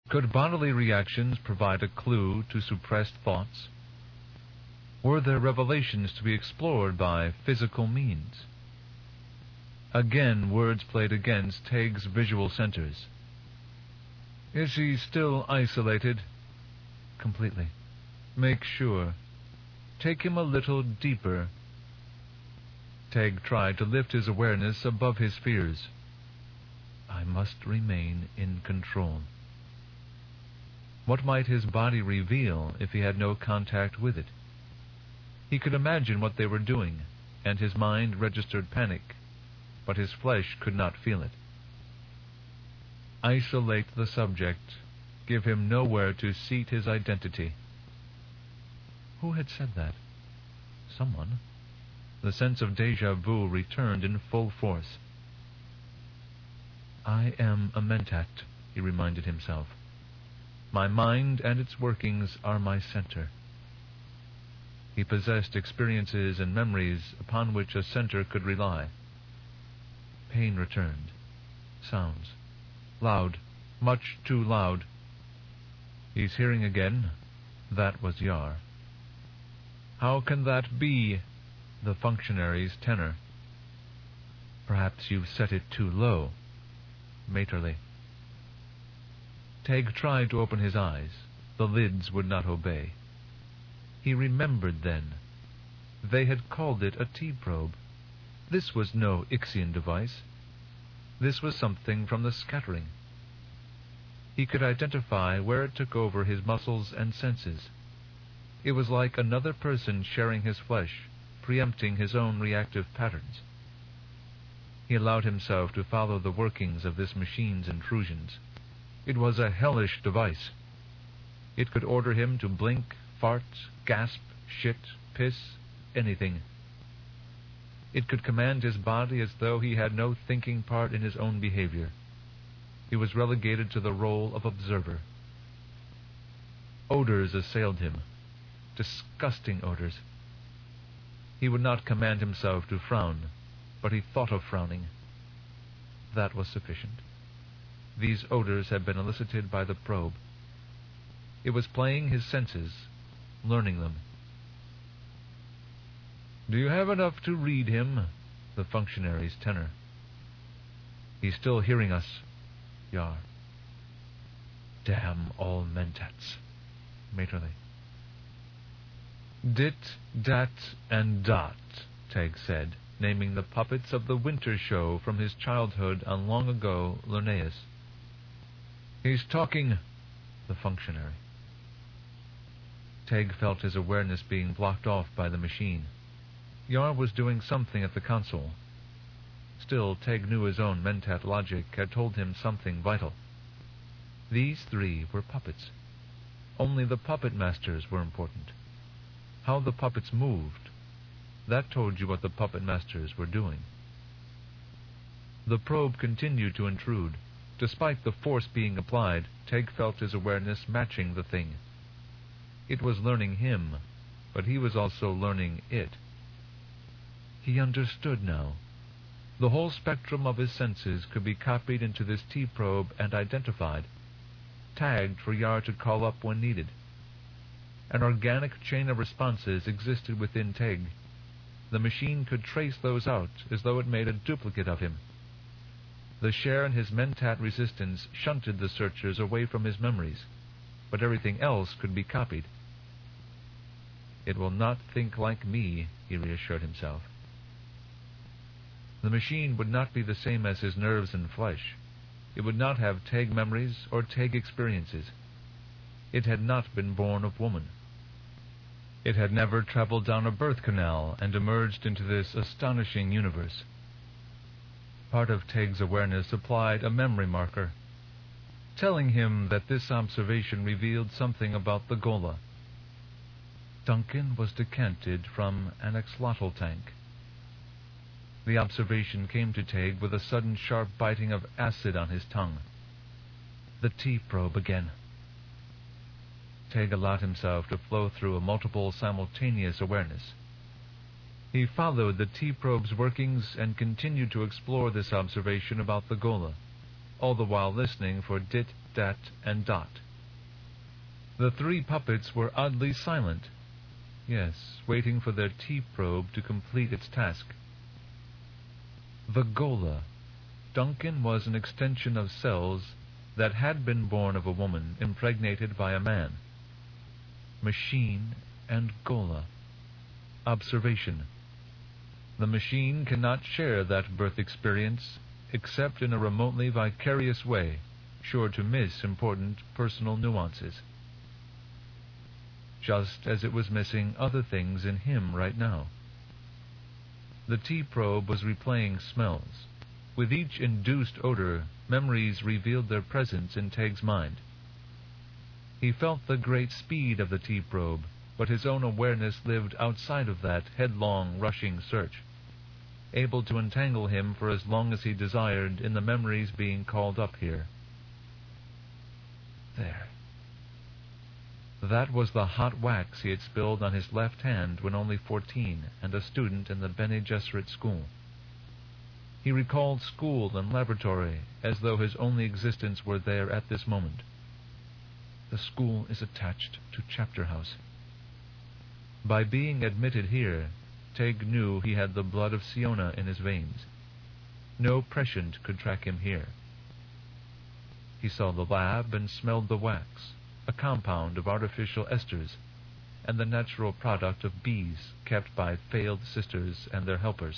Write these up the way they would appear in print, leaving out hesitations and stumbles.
Could bodily reactions provide a clue to suppressed thoughts? Were there revelations to be explored by physical means? Again, words played against Taig's visual centers. Is he still isolated? Completely. Make sure. Take him a little deeper. Taig tried to lift his awareness above his fears. I must remain in control. What might his body reveal if he had no contact with it? He could imagine what they were doing, and his mind registered panic, but his flesh could not feel it. Isolate the subject. Give him nowhere to seat his identity. Who had said that? Someone. The sense of déjà vu returned in full force. I am a mentat, he reminded himself. My mind and its workings are my center. He possessed experiences and memories upon which a center could rely. Pain returned. Sounds. Loud. Much too loud. He's hearing again. That was Yar. How can that be? The functionary's tenor. Perhaps you've set it too low. Matronly. Taig tried to open his eyes. The lids would not obey. He remembered then. They had called it a T-probe. This was no Ixian device. This was something from the scattering. He could identify where it took over his muscles and senses. It was like another person sharing his flesh, preempting his own reactive patterns. He allowed himself to follow the workings of this machine's intrusions. It was a hellish device. It could order him to blink, fart, gasp, shit, piss, anything. It could command his body as though he had no thinking part in his own behavior. He was relegated to the role of observer. Odors assailed him. Disgusting odors. He would not command himself to frown, but he thought of frowning. That was sufficient. These odors had been elicited by the probe. It was playing his senses, learning them. Do you have enough to read him? The functionary's tenor. He's still hearing us. Yar. Damn all mentats. Matronly. Dit, dat, and dot, Taig said, naming the puppets of the winter show from his childhood on long ago Lernaeus. He's talking, the functionary. Taig felt his awareness being blocked off by the machine. Yar was doing something at the console. Still, Taig knew his own mentat logic had told him something vital. These three were puppets. Only the puppet masters were important. How the puppets moved, that told you what the puppet masters were doing. The probe continued to intrude. Despite the force being applied, Taig felt his awareness matching the thing. It was learning him, but he was also learning it. He understood now. The whole spectrum of his senses could be copied into this T-probe and identified, tagged for Yar to call up when needed. An organic chain of responses existed within Taig. The machine could trace those out as though it made a duplicate of him. The share in his mentat resistance shunted the searchers away from his memories, but everything else could be copied. It will not think like me, he reassured himself. The machine would not be the same as his nerves and flesh. It would not have Taig memories or Taig experiences. It had not been born of woman. It had never traveled down a birth canal and emerged into this astonishing universe. Part of Taig's awareness applied a memory marker, telling him that this observation revealed something about the Gola. Duncan was decanted from an axolotl tank. The observation came to Taig with a sudden sharp biting of acid on his tongue. The T-probe again. Taig allowed himself to flow through a multiple simultaneous awareness. He followed the T-probe's workings and continued to explore this observation about the Gola. all the while listening for Dit, Dat, and Dot. The three puppets were oddly silent. Yes, waiting for their T-probe to complete its task. The Gola. Duncan was an extension of cells that had been born of a woman impregnated by a man. Machine and Gola. Observation. The machine cannot share that birth experience except in a remotely vicarious way, sure to miss important personal nuances. Just as it was missing other things in him right now. The T-probe was replaying smells. With each induced odor, memories revealed their presence in Teg's mind. He felt the great speed of the T-probe, but his own awareness lived outside of that headlong, rushing search, able to entangle him for as long as he desired in the memories being called up here. There. That was the hot wax he had spilled on his left hand when only 14 and a student in the Bene Gesserit school. He recalled school and laboratory as though his only existence were there at this moment. The school is attached to Chapter House. By being admitted here, Teg knew he had the blood of Siona in his veins. No prescient could track him here. He saw the lab and smelled the wax, a compound of artificial esters, and the natural product of bees kept by failed sisters and their helpers.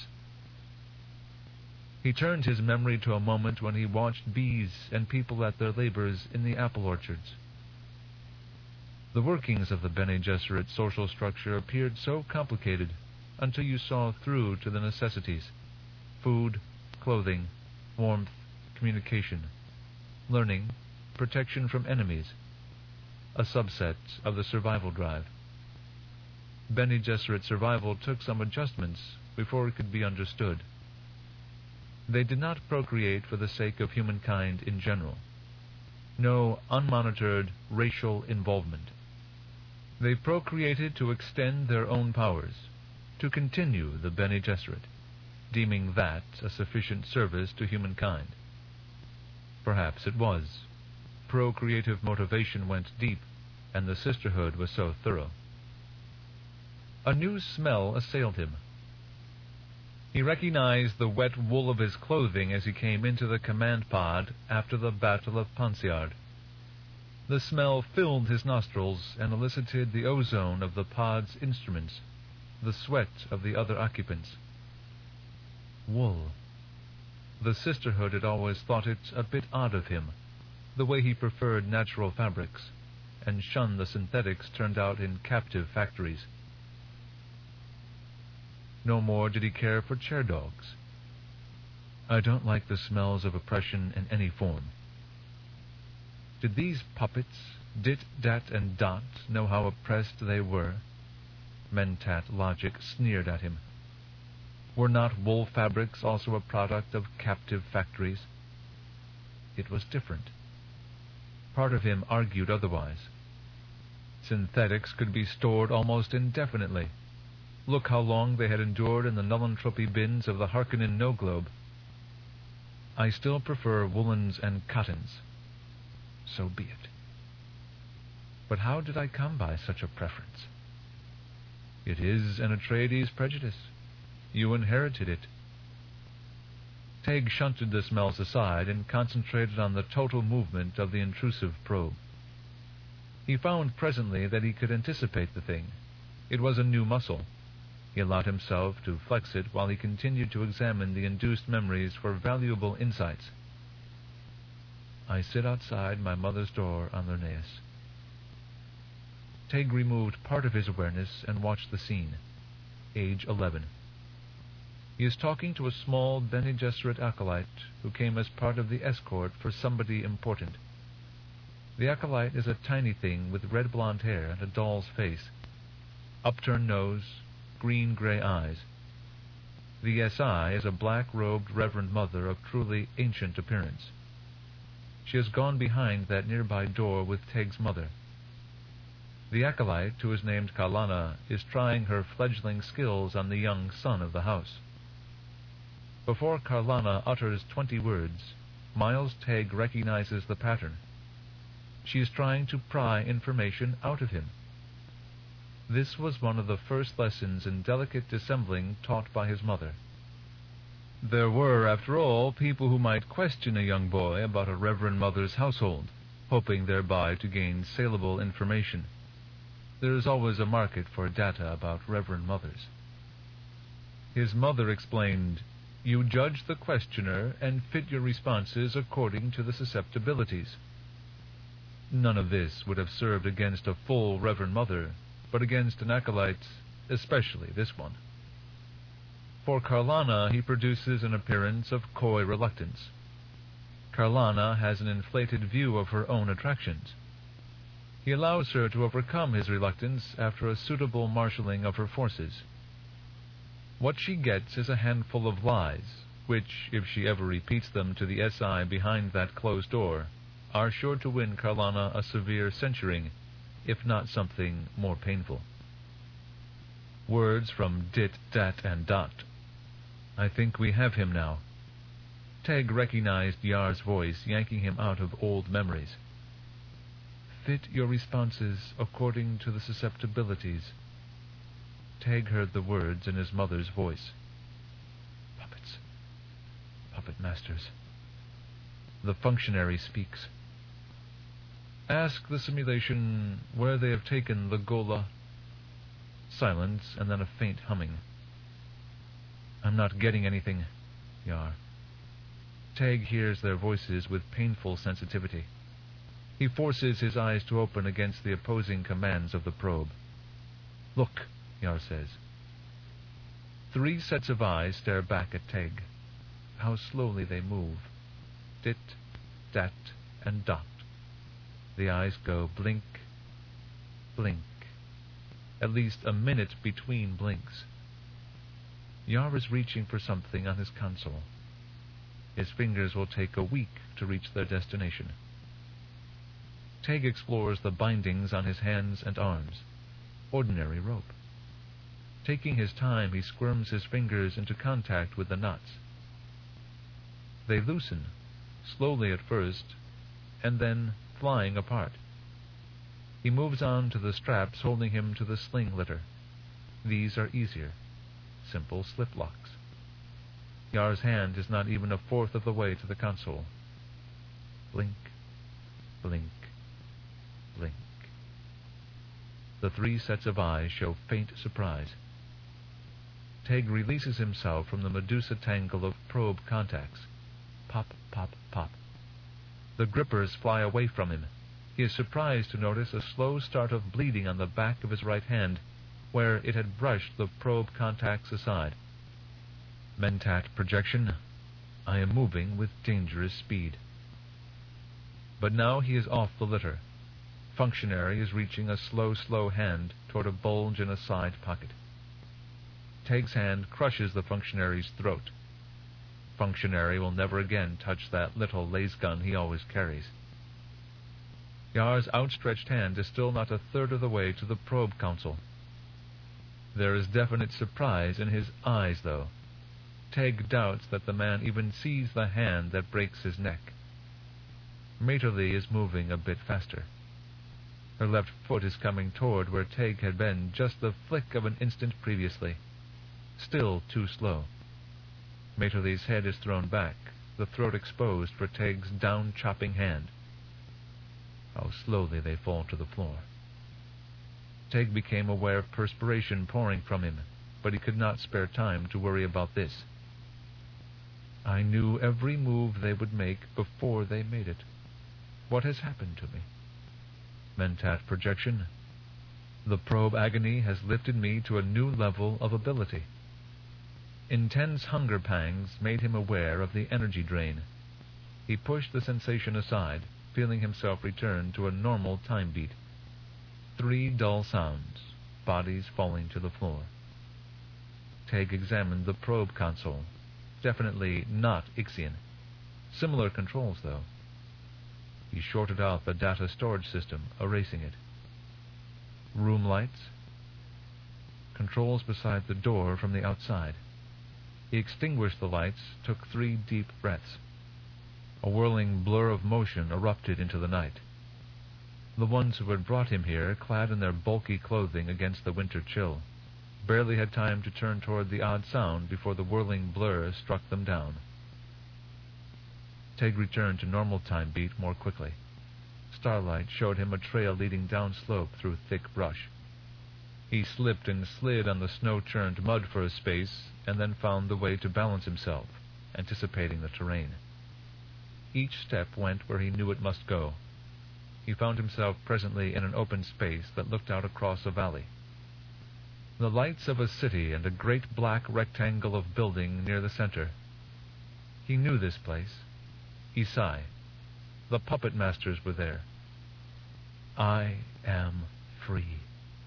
He turned his memory to a moment when he watched bees and people at their labors in the apple orchards. The workings of the Bene Gesserit social structure appeared so complicated until you saw through to the necessities: food, clothing, warmth, communication, learning, protection from enemies, a subset of the survival drive. Bene Gesserit survival took some adjustments before it could be understood. They did not procreate for the sake of humankind in general. No unmonitored racial involvement. They procreated to extend their own powers, to continue the Bene Gesserit, deeming that a sufficient service to humankind. Perhaps it was. Procreative motivation went deep, and the sisterhood was so thorough. A new smell assailed him. He recognized the wet wool of his clothing as he came into the command pod after the Battle of Pensiard. The smell filled his nostrils and elicited the ozone of the pod's instruments, the sweat of the other occupants. Wool. The sisterhood had always thought it a bit odd of him, the way he preferred natural fabrics, and shunned the synthetics turned out in captive factories. No more did he care for chair dogs. I don't like the smells of oppression in any form. Did these puppets, Dit, Dat, and Dot, know how oppressed they were? Mentat logic sneered at him. Were not wool fabrics also a product of captive factories? It was different. Part of him argued otherwise. Synthetics could be stored almost indefinitely. Look how long they had endured in the nullentropy bins of the Harkonnen no-globe. I still prefer woolens and cottons. So be it. But how did I come by such a preference? It is an Atreides prejudice. You inherited it. Teg shunted the smells aside and concentrated on the total movement of the intrusive probe. He found presently that he could anticipate the thing. It was a new muscle. He allowed himself to flex it while he continued to examine the induced memories for valuable insights. I sit outside my mother's door on Lernaeus. Teg removed part of his awareness and watched the scene. Age 11. He is talking to a small Bene Gesserit acolyte who came as part of the escort for somebody important. The acolyte is a tiny thing with red blonde hair and a doll's face, upturned nose, green-gray eyes. The SI is a black-robed Reverend Mother of truly ancient appearance. She has gone behind that nearby door with Teg's mother. The acolyte, who is named Kalana, is trying her fledgling skills on the young son of the house. Before Kalana utters 20 words, Miles Tegg recognizes the pattern. She is trying to pry information out of him. This was one of the first lessons in delicate dissembling taught by his mother. There were, after all, people who might question a young boy about a Reverend Mother's household, hoping thereby to gain saleable information. There is always a market for data about Reverend Mothers. His mother explained, "You judge the questioner and fit your responses according to the susceptibilities." None of this would have served against a full Reverend Mother, but against an acolyte, especially this one. For Carlana, he produces an appearance of coy reluctance. Carlana has an inflated view of her own attractions. He allows her to overcome his reluctance after a suitable marshalling of her forces. What she gets is a handful of lies, which, if she ever repeats them to the SI behind that closed door, are sure to win Carlana a severe censuring, if not something more painful. Words from Dit, Dat, and Dot. "I think we have him now." Tegg recognized Yar's voice, yanking him out of old memories. "Fit your responses according to the susceptibilities." Tegg heard the words in his mother's voice. Puppets. Puppet masters. The functionary speaks. "Ask the simulation where they have taken the Gola." Silence, and then a faint humming. "I'm not getting anything, Yar." Tegg hears their voices with painful sensitivity. He forces his eyes to open against the opposing commands of the probe. "Look," Yar says. 3 sets of eyes stare back at Tegg. How slowly they move. Dit, Dat, and Dot. The eyes go blink, blink. At least a minute between blinks. Yar is reaching for something on his console. His fingers will take a week to reach their destination. Tegg explores the bindings on his hands and arms. Ordinary rope. Taking his time, he squirms his fingers into contact with the knots. They loosen, slowly at first, and then flying apart. He moves on to the straps holding him to the sling litter. These are easier. Simple slip locks. Yar's hand is not even a fourth of the way to the console. Blink, blink, blink. The 3 sets of eyes show faint surprise. Tegg releases himself from the Medusa tangle of probe contacts. Pop, pop, pop. The grippers fly away from him. He is surprised to notice a slow start of bleeding on the back of his right hand, where it had brushed the probe contacts aside. Mentat projection. I am moving with dangerous speed. But now he is off the litter. Functionary is reaching a slow hand toward a bulge in a side pocket. Tegg's hand crushes the functionary's throat. Functionary will never again touch that little laser gun he always carries. Yar's outstretched hand is still not a third of the way to the probe console. There is definite surprise in his eyes, though. Tegg doubts that the man even sees the hand that breaks his neck. Maeterlinck is moving a bit faster. Her left foot is coming toward where Tegg had been just the flick of an instant previously. Still too slow. Maeterlinck's head is thrown back, the throat exposed for Tegg's down-chopping hand. How slowly they fall to the floor. Tegg became aware of perspiration pouring from him, but he could not spare time to worry about this. I knew every move they would make before they made it. What has happened to me? Mentat projection. The probe agony has lifted me to a new level of ability. Intense hunger pangs made him aware of the energy drain. He pushed the sensation aside, feeling himself return to a normal time beat. 3 dull sounds, bodies falling to the floor. Tegg examined the probe console. Definitely not Ixian. Similar controls, though. He shorted out the data storage system, erasing it. Room lights. Controls beside the door from the outside. He extinguished the lights, took 3 deep breaths. A whirling blur of motion erupted into the night. The ones who had brought him here, clad in their bulky clothing against the winter chill, barely had time to turn toward the odd sound before the whirling blur struck them down. Teg returned to normal time beat more quickly. Starlight showed him a trail leading downslope through thick brush. He slipped and slid on the snow-churned mud for a space, and then found the way to balance himself, anticipating the terrain. Each step went where he knew it must go. He found himself presently in an open space that looked out across a valley. The lights of a city and a great black rectangle of building near the center. He knew this place. Isai. The puppet masters were there. I am free.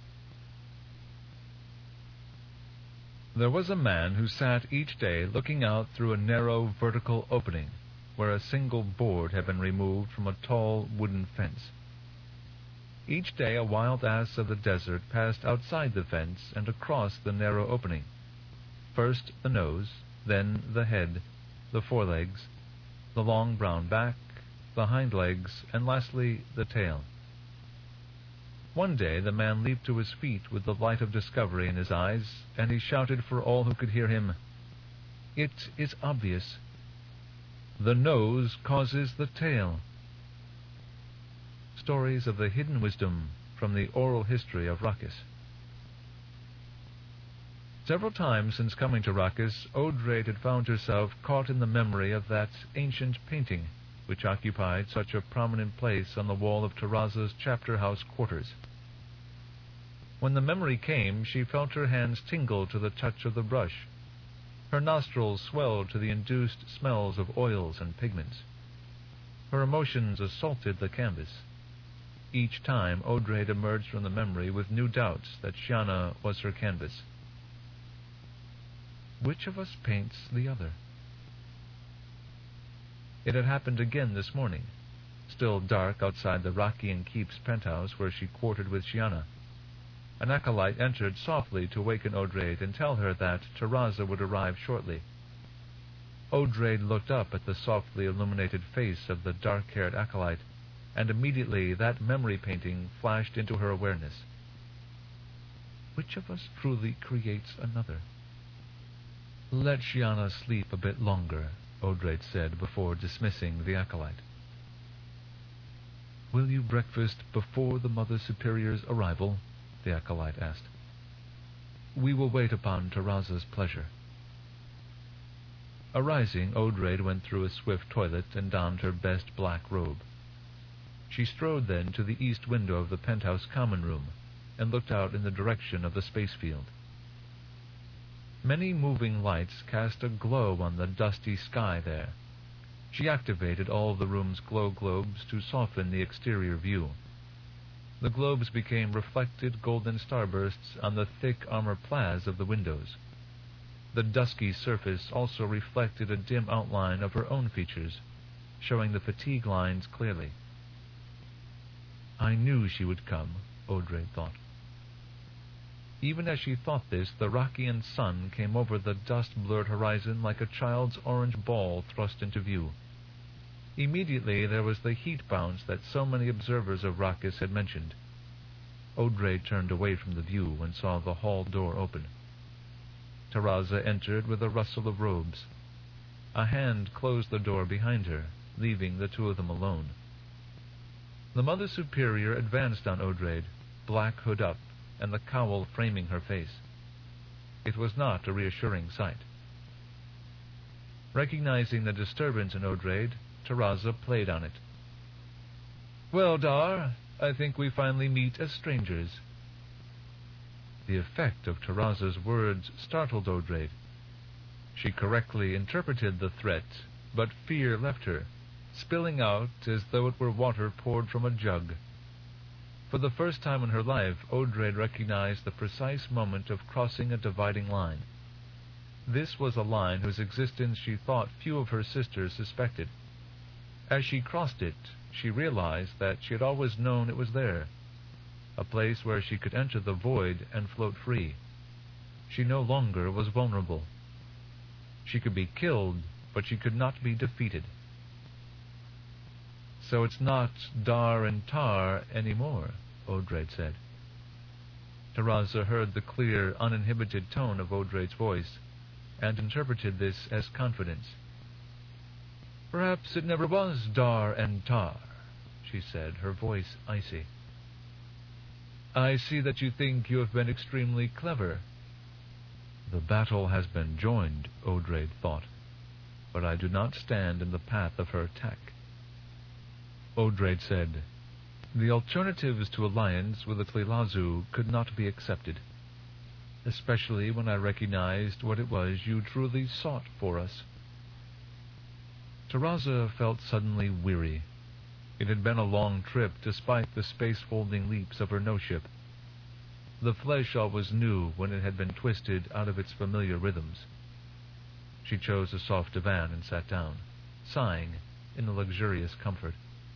There was a man who sat each day looking out through a narrow vertical opening where a single board had been removed from a tall wooden fence. Each day a wild ass of the desert passed outside the fence and across the narrow opening. First the nose, then the head, the forelegs, the long brown back, the hind legs, and lastly the tail. One day the man leaped to his feet with the light of discovery in his eyes, and he shouted for all who could hear him, "It is obvious. The nose causes the tail." Stories of the hidden wisdom from the oral history of Rakis. Several times since coming to Rakis, Odrade had found herself caught in the memory of that ancient painting which occupied such a prominent place on the wall of Terraza's chapter house quarters. When the memory came, she felt her hands tingle to the touch of the brush. Her nostrils swelled to the induced smells of oils and pigments. Her emotions assaulted the canvas. Each time, Odrade emerged from the memory with new doubts that Shiana was her canvas. Which of us paints the other? It had happened again this morning, still dark outside the Rakian Keep's penthouse where she quartered with Shiana. An acolyte entered softly to waken Odrade and tell her that Terraza would arrive shortly. Odrade looked up at the softly illuminated face of the dark-haired acolyte, and immediately that memory painting flashed into her awareness. Which of us truly creates another? Let Shiana sleep a bit longer, Odrade said before dismissing the acolyte. Will you breakfast before the Mother Superior's arrival? The acolyte asked. We will wait upon Terraza's pleasure. Arising, Odrade went through a swift toilet and donned her best black robe. She strode then to the east window of the penthouse common room and looked out in the direction of the space field. Many moving lights cast a glow on the dusty sky there. She activated all of the room's glow globes to soften the exterior view. The globes became reflected golden starbursts on the thick armor plaids of the windows. The dusky surface also reflected a dim outline of her own features, showing the fatigue lines clearly. I knew she would come, Odrade thought. Even as she thought this, the Rakian sun came over the dust-blurred horizon like a child's orange ball thrust into view. Immediately there was the heat bounce that so many observers of Rakis had mentioned. Odrade turned away from the view and saw the hall door open. Terraza entered with a rustle of robes. A hand closed the door behind her, leaving the two of them alone. The Mother Superior advanced on Odrade, black hood up, and the cowl framing her face. It was not a reassuring sight. Recognizing the disturbance in Odrade, Terraza played on it. Well, Dar, I think we finally meet as strangers. The effect of Terraza's words startled Odrade. She correctly interpreted the threat, but fear left her, spilling out as though it were water poured from a jug. For the first time in her life, Odrade recognized the precise moment of crossing a dividing line. This was a line whose existence she thought few of her sisters suspected. As she crossed it, she realized that she had always known it was there, a place where she could enter the void and float free. She no longer was vulnerable. She could be killed, but she could not be defeated. So it's not Dar and Tar anymore, Odraid said. Taraza heard the clear, uninhibited tone of Odraid's voice, and interpreted this as confidence. Perhaps it never was Dar and Tar, she said, her voice icy. I see that you think you have been extremely clever. The battle has been joined, Odraid thought, but I do not stand in the path of her attack. Odraid said, the alternatives to alliance with the Tleilazu could not be accepted, especially when I recognized what it was you truly sought for us. Taraza felt suddenly weary. It had been a long trip, despite the space-folding leaps of her no-ship. The flesh always knew when it had been twisted out of its familiar rhythms. She chose a soft divan and sat down, sighing in the luxurious comfort.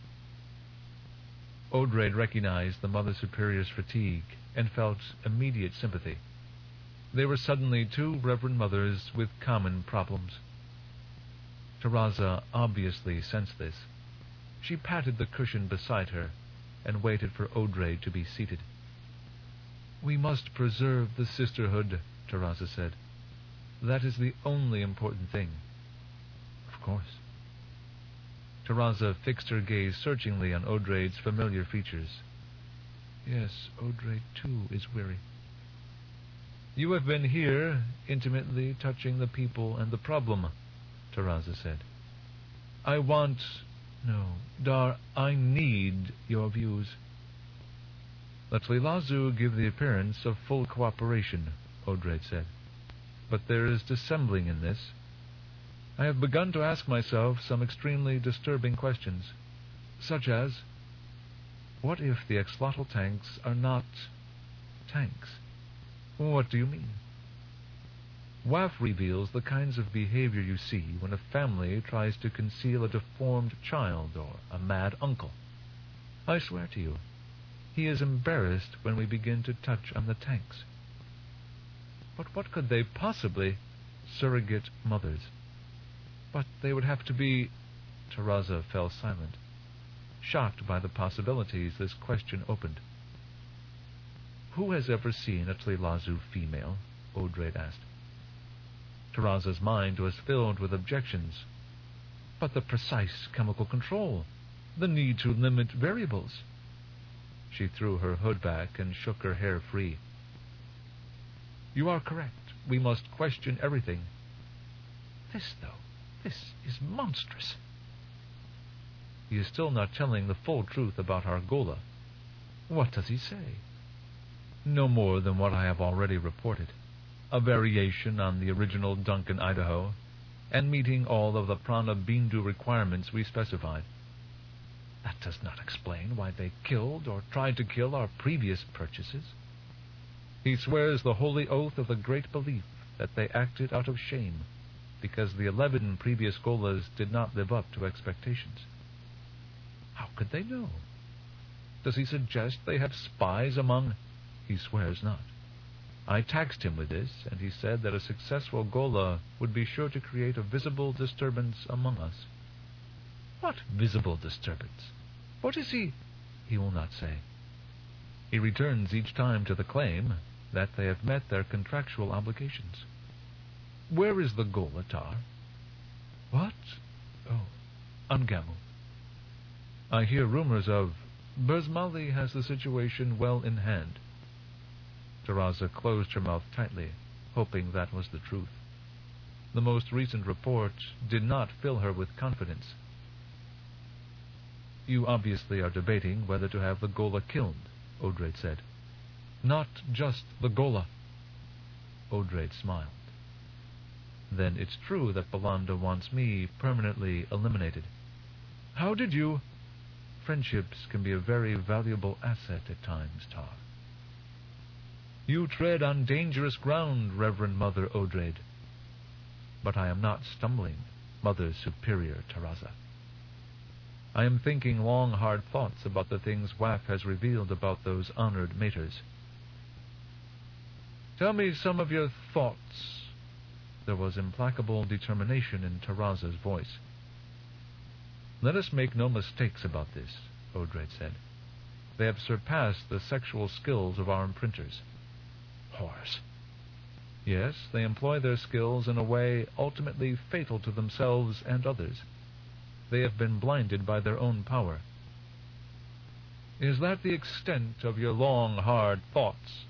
Odraid recognized the Mother Superior's fatigue and felt immediate sympathy. They were suddenly two reverend mothers with common problems. Taraza obviously sensed this. She patted the cushion beside her and waited for Odraid to be seated. We must preserve the sisterhood, Taraza said. That is the only important thing. Of course. Taraza fixed her gaze searchingly on Odraid's familiar features. Yes, Odraid too is weary. You have been here, intimately touching the people and the problem, Taraza said. I need your views. The Tleilazu give the appearance of full cooperation, Odraid said. But there is dissembling in this. I have begun to ask myself some extremely disturbing questions, such as, what if the Axolotl tanks are not tanks? What do you mean? WAF reveals the kinds of behavior you see when a family tries to conceal a deformed child or a mad uncle. I swear to you, he is embarrassed when we begin to touch on the tanks. But what could they possibly... Surrogate mothers. But they would have to be... Taraza fell silent, shocked by the possibilities this question opened. Who has ever seen a Tleilazu female? Odraid asked. Taraza's mind was filled with objections. But the precise chemical control, the need to limit variables. She threw her hood back and shook her hair free. You are correct. We must question everything. This is monstrous. He is still not telling the full truth about Argola. What does he say? No more than what I have already reported. A variation on the original Duncan Idaho, and meeting all of the Prana Bindu requirements we specified. That does not explain why they killed or tried to kill our previous purchases. He swears the holy oath of the great belief that they acted out of shame, because the 11 previous Golas did not live up to expectations. How could they know? Does he suggest they have spies among... He swears not. I taxed him with this, and he said that a successful Gola would be sure to create a visible disturbance among us. What visible disturbance? What is he? He will not say. He returns each time to the claim that they have met their contractual obligations. Where is the Gola, Tar? What? Oh, Angamu. I hear rumors of... Burzmali has the situation well in hand. Taraza closed her mouth tightly, hoping that was the truth. The most recent report did not fill her with confidence. You obviously are debating whether to have the Gola killed, Odraid said. Not just the Gola. Odraid smiled. Then it's true that Belanda wants me permanently eliminated. How did you... Friendships can be a very valuable asset at times, Tar. You tread on dangerous ground, Reverend Mother Odraid. But I am not stumbling, Mother Superior Taraza. I am thinking long, hard thoughts about the things WAF has revealed about those honored maters. Tell me some of your thoughts. There was implacable determination in Taraza's voice. Let us make no mistakes about this, Odrade said. They have surpassed the sexual skills of our imprinters. Whores. Yes, they employ their skills in a way ultimately fatal to themselves and others. They have been blinded by their own power. Is that the extent of your long, hard thoughts?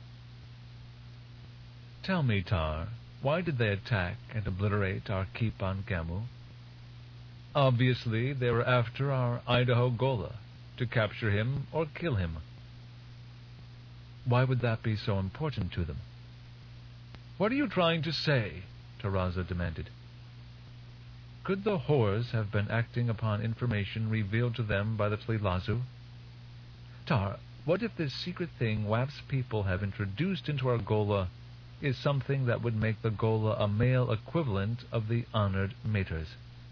Tell me, Tar, why did they attack and obliterate our keep on Gamu? Obviously, they were after our Idaho Gola, to capture him or kill him. Why would that be so important to them? What are you trying to say? Taraza demanded. Could the whores have been acting upon information revealed to them by the Tlilazu? Tar, what if this secret thing Waf's people have introduced into our Gola is something that would make the Gola a male equivalent of the honored maters?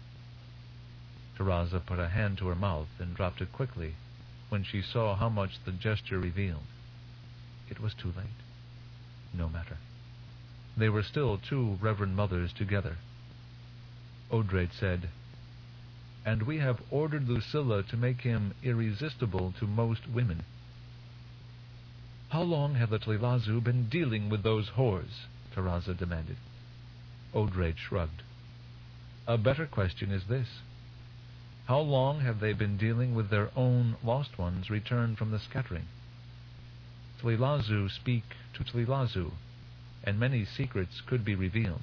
Taraza put a hand to her mouth and dropped it quickly when she saw how much the gesture revealed. It was too late. No matter. They were still two reverend mothers together. Odrade said, And we have ordered Lucilla to make him irresistible to most women. How long have the Tlilazu been dealing with those whores? Taraza demanded. Odrade shrugged. A better question is this. How long have they been dealing with their own lost ones returned from the scattering? Tlilazu speak to Tlilazu, and many secrets could be revealed.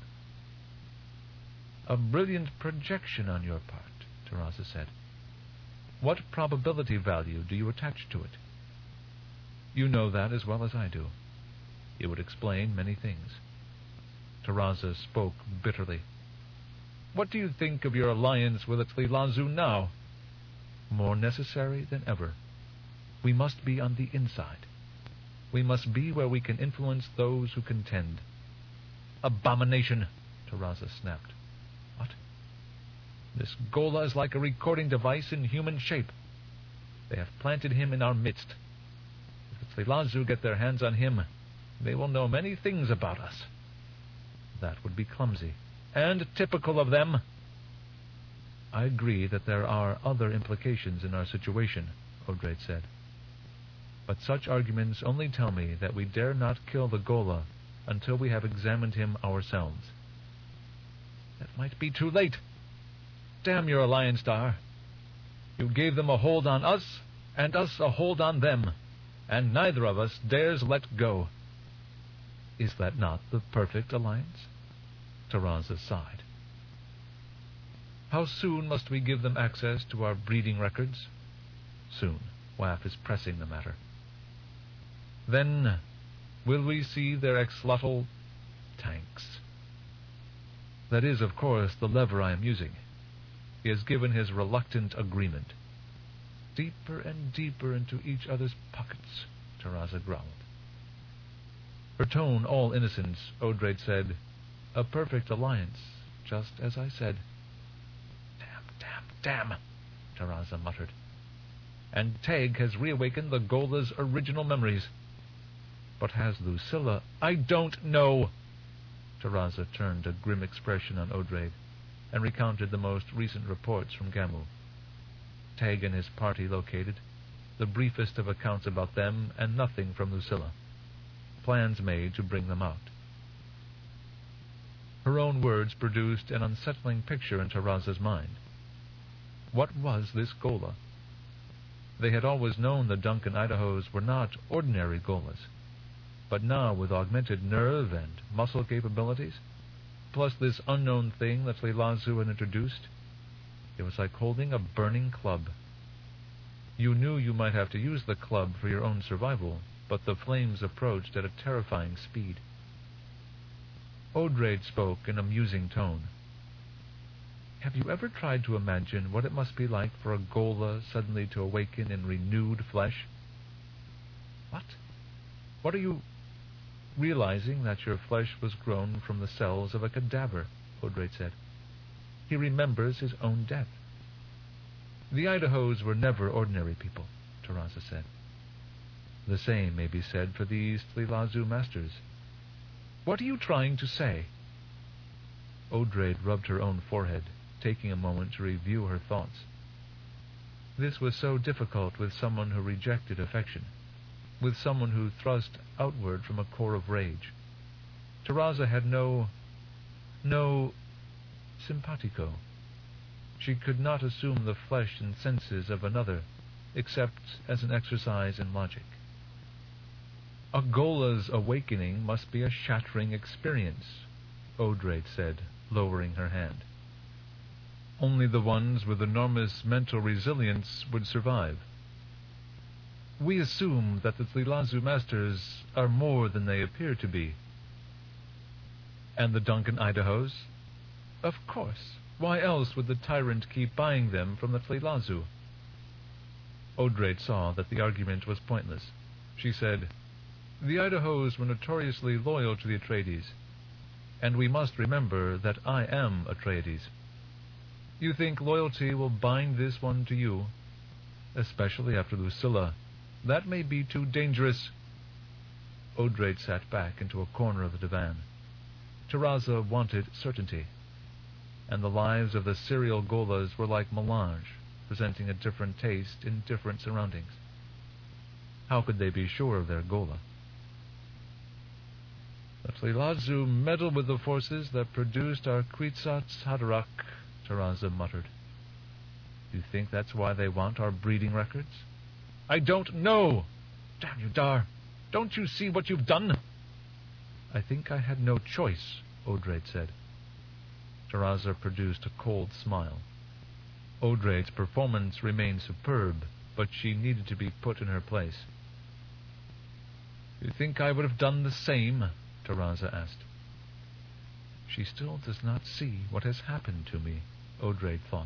A brilliant projection on your part, Taraza said. What probability value do you attach to it? You know that as well as I do. It would explain many things. Taraza spoke bitterly. What do you think of your alliance with the Tlilazu now? More necessary than ever. We must be on the inside. We must be where we can influence those who contend. Abomination, Taraza snapped. What? This Gola is like a recording device in human shape. They have planted him in our midst. If the Tlilazu get their hands on him, they will know many things about us. That would be clumsy and typical of them. I agree that there are other implications in our situation, Odrade said. But such arguments only tell me that we dare not kill the Gola until we have examined him ourselves. That might be too late. Damn your alliance, Dar. You gave them a hold on us, and us a hold on them, and neither of us dares let go. Is that not the perfect alliance? Taraza sighed. How soon must we give them access to our breeding records? Soon. Waf is pressing the matter. Then, will we see their axolotl tanks? That is, of course, the lever I am using. He has given his reluctant agreement. Deeper and deeper into each other's pockets, Taraza growled. Her tone all innocence, Odrade said, A perfect alliance, just as I said. Damn, Taraza muttered. And Teg has reawakened the Gola's original memories. But has Lucilla? I don't know. Taraza turned a grim expression on Odrade and recounted the most recent reports from Gamu. Teg and his party located, the briefest of accounts about them, and nothing from Lucilla. Plans made to bring them out. Her own words produced an unsettling picture in Taraza's mind. What was this Gola? They had always known the Duncan Idahos were not ordinary Golas, but now with augmented nerve and muscle capabilities, plus this unknown thing that Tlilazu had introduced, it was like holding a burning club. You knew you might have to use the club for your own survival, but the flames approached at a terrifying speed. Odrade spoke in a musing tone. Have you ever tried to imagine what it must be like for a Gola suddenly to awaken in renewed flesh? What? What are you... Realizing that your flesh was grown from the cells of a cadaver, Odrade said. He remembers his own death. The Idahos were never ordinary people, Taraza said. The same may be said for these Tlilazu masters. What are you trying to say? Odrade rubbed her own forehead, taking a moment to review her thoughts. This was so difficult with someone who rejected affection, with someone who thrust outward from a core of rage. Teresa had no simpatico. She could not assume the flesh and senses of another, except as an exercise in logic. A Gola's awakening must be a shattering experience, Odrade said, lowering her hand. Only the ones with enormous mental resilience would survive. We assume that the Tlilazu masters are more than they appear to be. And the Duncan Idahos? Of course. Why else would the tyrant keep buying them from the Tlilazu? Odrade saw that the argument was pointless. She said, The Idahos were notoriously loyal to the Atreides, and we must remember that I am Atreides. You think loyalty will bind this one to you? Especially after Lucilla. That may be too dangerous. Odrade sat back into a corner of the divan. Teresa wanted certainty, and the lives of the serial Golas were like melange, presenting a different taste in different surroundings. How could they be sure of their Gola? The Tlilazu meddle with the forces that produced our Kwisatz Haderach, Teresa muttered. You think that's why they want our breeding records? I don't know! Damn you, Dar! Don't you see what you've done? I think I had no choice, Odrade said. Teresa produced a cold smile. Odrade's performance remained superb, but she needed to be put in her place. You think I would have done the same? Teresa asked. She still does not see what has happened to me, Odrade thought.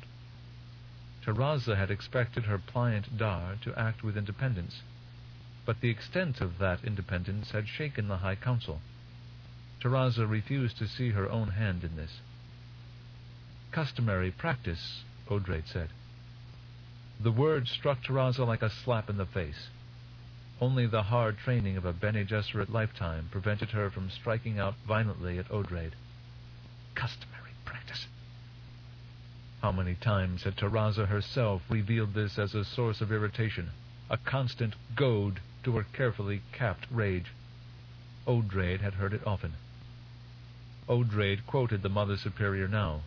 Teresa had expected her pliant Dar to act with independence, but the extent of that independence had shaken the High Council. Teresa refused to see her own hand in this. Customary practice, Odrade said. The word struck Teresa like a slap in the face. Only the hard training of a Bene Gesserit lifetime prevented her from striking out violently at Odrade. Customary practice. How many times had Teresa herself revealed this as a source of irritation, a constant goad to her carefully capped rage? Odrade had heard it often. Odrade quoted the Mother Superior now.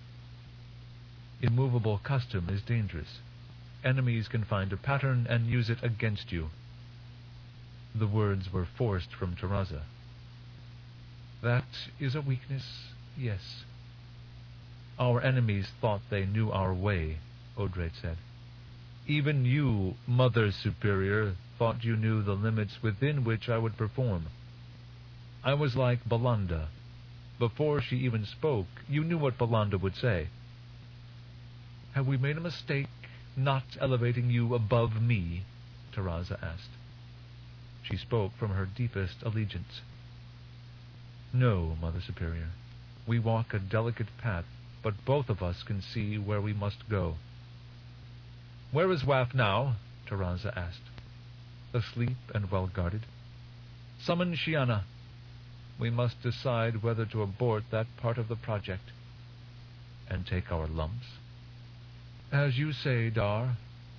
Immovable custom is dangerous. Enemies can find a pattern and use it against you. The words were forced from Teresa. That is a weakness, yes. Our enemies thought they knew our way, Odrade said. Even you, Mother Superior, thought you knew the limits within which I would perform. I was like Balanda. Before she even spoke, you knew what Balanda would say. Have we made a mistake not elevating you above me? Teresa asked. She spoke from her deepest allegiance. No, Mother Superior. We walk a delicate path, but both of us can see where we must go. Where is Waf now? Teresa asked. Asleep and well guarded. Summon Shiana. We must decide whether to abort that part of the project. And take our lumps. As you say, Dar.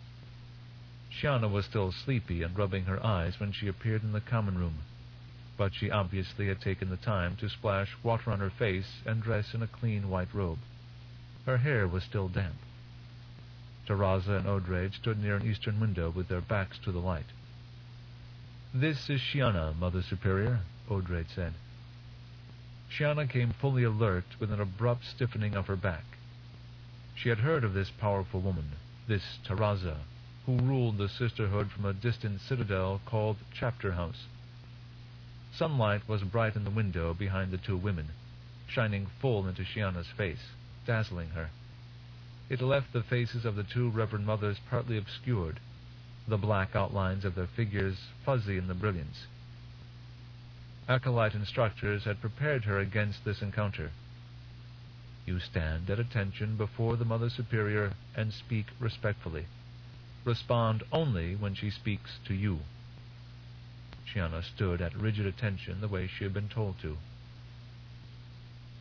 Shiana was still sleepy and rubbing her eyes when she appeared in the common room, but she obviously had taken the time to splash water on her face and dress in a clean white robe. Her hair was still damp. Teresa and Odrade stood near an eastern window with their backs to the light. This is Shiana, Mother Superior, Odrade said. Shiana came fully alert with an abrupt stiffening of her back. She had heard of this powerful woman, this Teresa, who ruled the sisterhood from a distant citadel called Chapter House. Sunlight was bright in the window behind the two women, shining full into Shiana's face, dazzling her. It left the faces of the two Reverend Mothers partly obscured, the black outlines of their figures fuzzy in the brilliance. Acolyte instructors had prepared her against this encounter. You stand at attention before the Mother Superior and speak respectfully. Respond only when she speaks to you. Shiana stood at rigid attention the way she had been told to.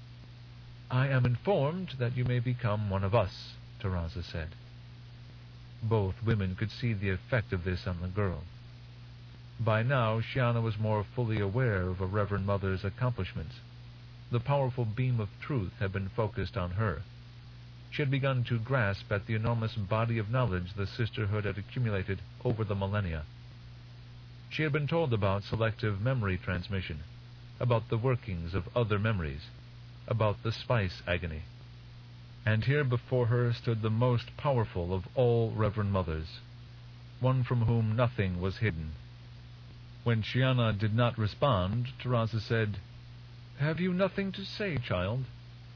I am informed that you may become one of us, Teresa said. Both women could see the effect of this on the girl. By now, Shiana was more fully aware of a Reverend Mother's accomplishments. The powerful beam of truth had been focused on her. She had begun to grasp at the enormous body of knowledge the sisterhood had accumulated over the millennia. She had been told about selective memory transmission, about the workings of other memories, about the spice agony. And here before her stood the most powerful of all Reverend Mothers, one from whom nothing was hidden. When Shiana did not respond, Taraza said, "Have you nothing to say, child?"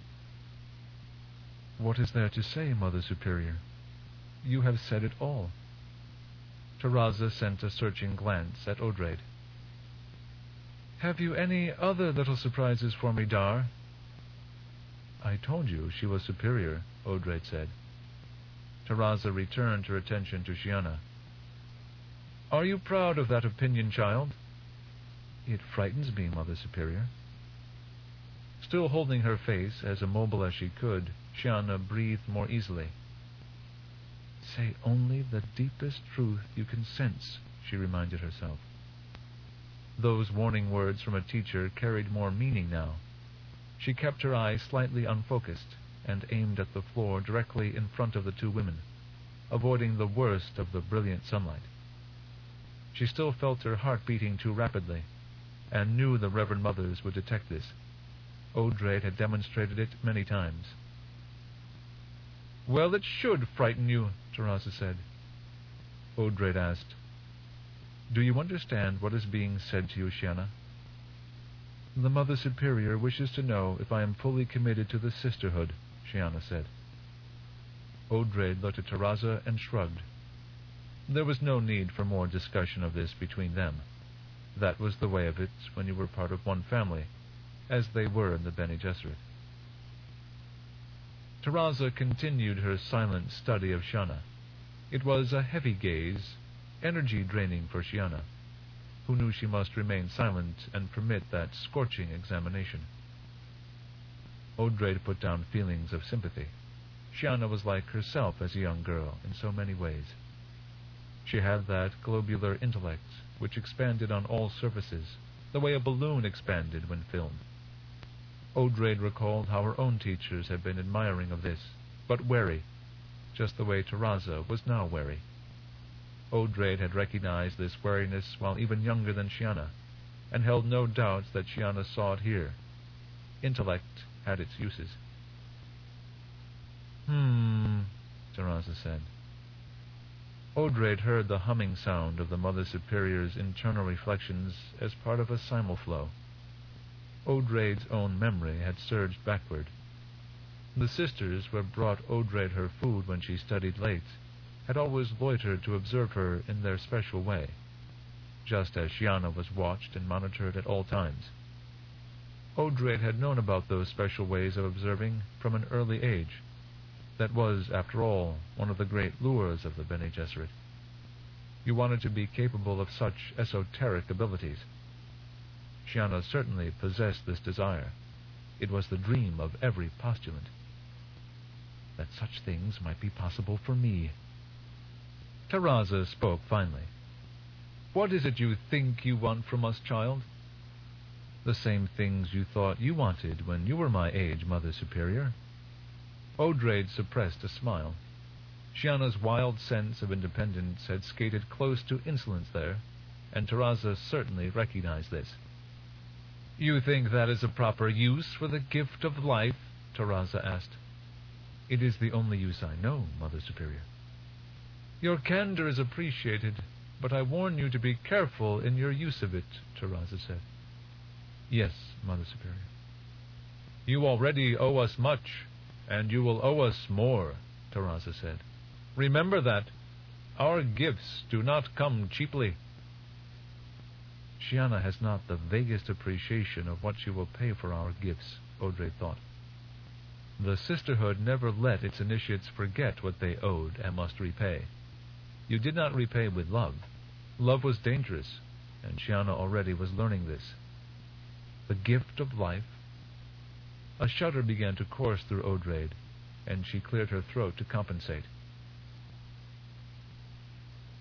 "What is there to say, Mother Superior? You have said it all." Taraza sent a searching glance at Odraid. "Have you any other little surprises for me, Dar?" "I told you she was superior," Odraid said. Taraza returned her attention to Shiana. "Are you proud of that opinion, child?" "It frightens me, Mother Superior." Still holding her face as immobile as she could, Shiana breathed more easily. "Say only the deepest truth you can sense," she reminded herself. Those warning words from a teacher carried more meaning now. She kept her eyes slightly unfocused and aimed at the floor directly in front of the two women, avoiding the worst of the brilliant sunlight. She still felt her heart beating too rapidly, and knew the Reverend Mothers would detect this. Odraid had demonstrated it many times. "Well, it should frighten you," Taraza said. Odraid asked, "Do you understand what is being said to you, Shiana?" "The Mother Superior wishes to know if I am fully committed to the sisterhood," Shiana said. Odraid looked at Taraza and shrugged. There was no need for more discussion of this between them. That was the way of it when you were part of one family, as they were in the Bene Gesserit. Taraza continued her silent study of Shiana. It was a heavy gaze, energy-draining for Shiana, who knew she must remain silent and permit that scorching examination. Odraid put down feelings of sympathy. Shiana was like herself as a young girl in so many ways. She had that globular intellect which expanded on all surfaces, the way a balloon expanded when filmed. Odraid recalled how her own teachers had been admiring of this, but wary, just the way Taraza was now wary. Odraid had recognized this wariness while even younger than Shiana, and held no doubts that Shiana saw it here. Intellect had its uses. Taraza said. Odraid heard the humming sound of the Mother Superior's internal reflections as part of a simulflow. Odraid's own memory had surged backward. The sisters who had brought Odraid her food when she studied late had always loitered to observe her in their special way, just as Shiana was watched and monitored at all times. Odraid had known about those special ways of observing from an early age. That was, after all, one of the great lures of the Bene Gesserit. You wanted to be capable of such esoteric abilities. Shiana certainly possessed this desire. It was the dream of every postulant. That such things might be possible for me. Taraza spoke finally. "What is it you think you want from us, child?" "The same things you thought you wanted when you were my age, Mother Superior." Odraid suppressed a smile. Shiana's wild sense of independence had skated close to insolence there, and Taraza certainly recognized this. "You think that is a proper use for the gift of life?" Taraza asked. "It is the only use I know, Mother Superior." "Your candor is appreciated, but I warn you to be careful in your use of it," Taraza said. "Yes, Mother Superior." "You already owe us much, and you will owe us more," Taraza said. "Remember that. Our gifts do not come cheaply." Shiana has not the vaguest appreciation of what she will pay for our gifts, Odraid thought. The sisterhood never let its initiates forget what they owed and must repay. You did not repay with love. Love was dangerous, and Shiana already was learning this. The gift of life. A shudder began to course through Odraid, and she cleared her throat to compensate.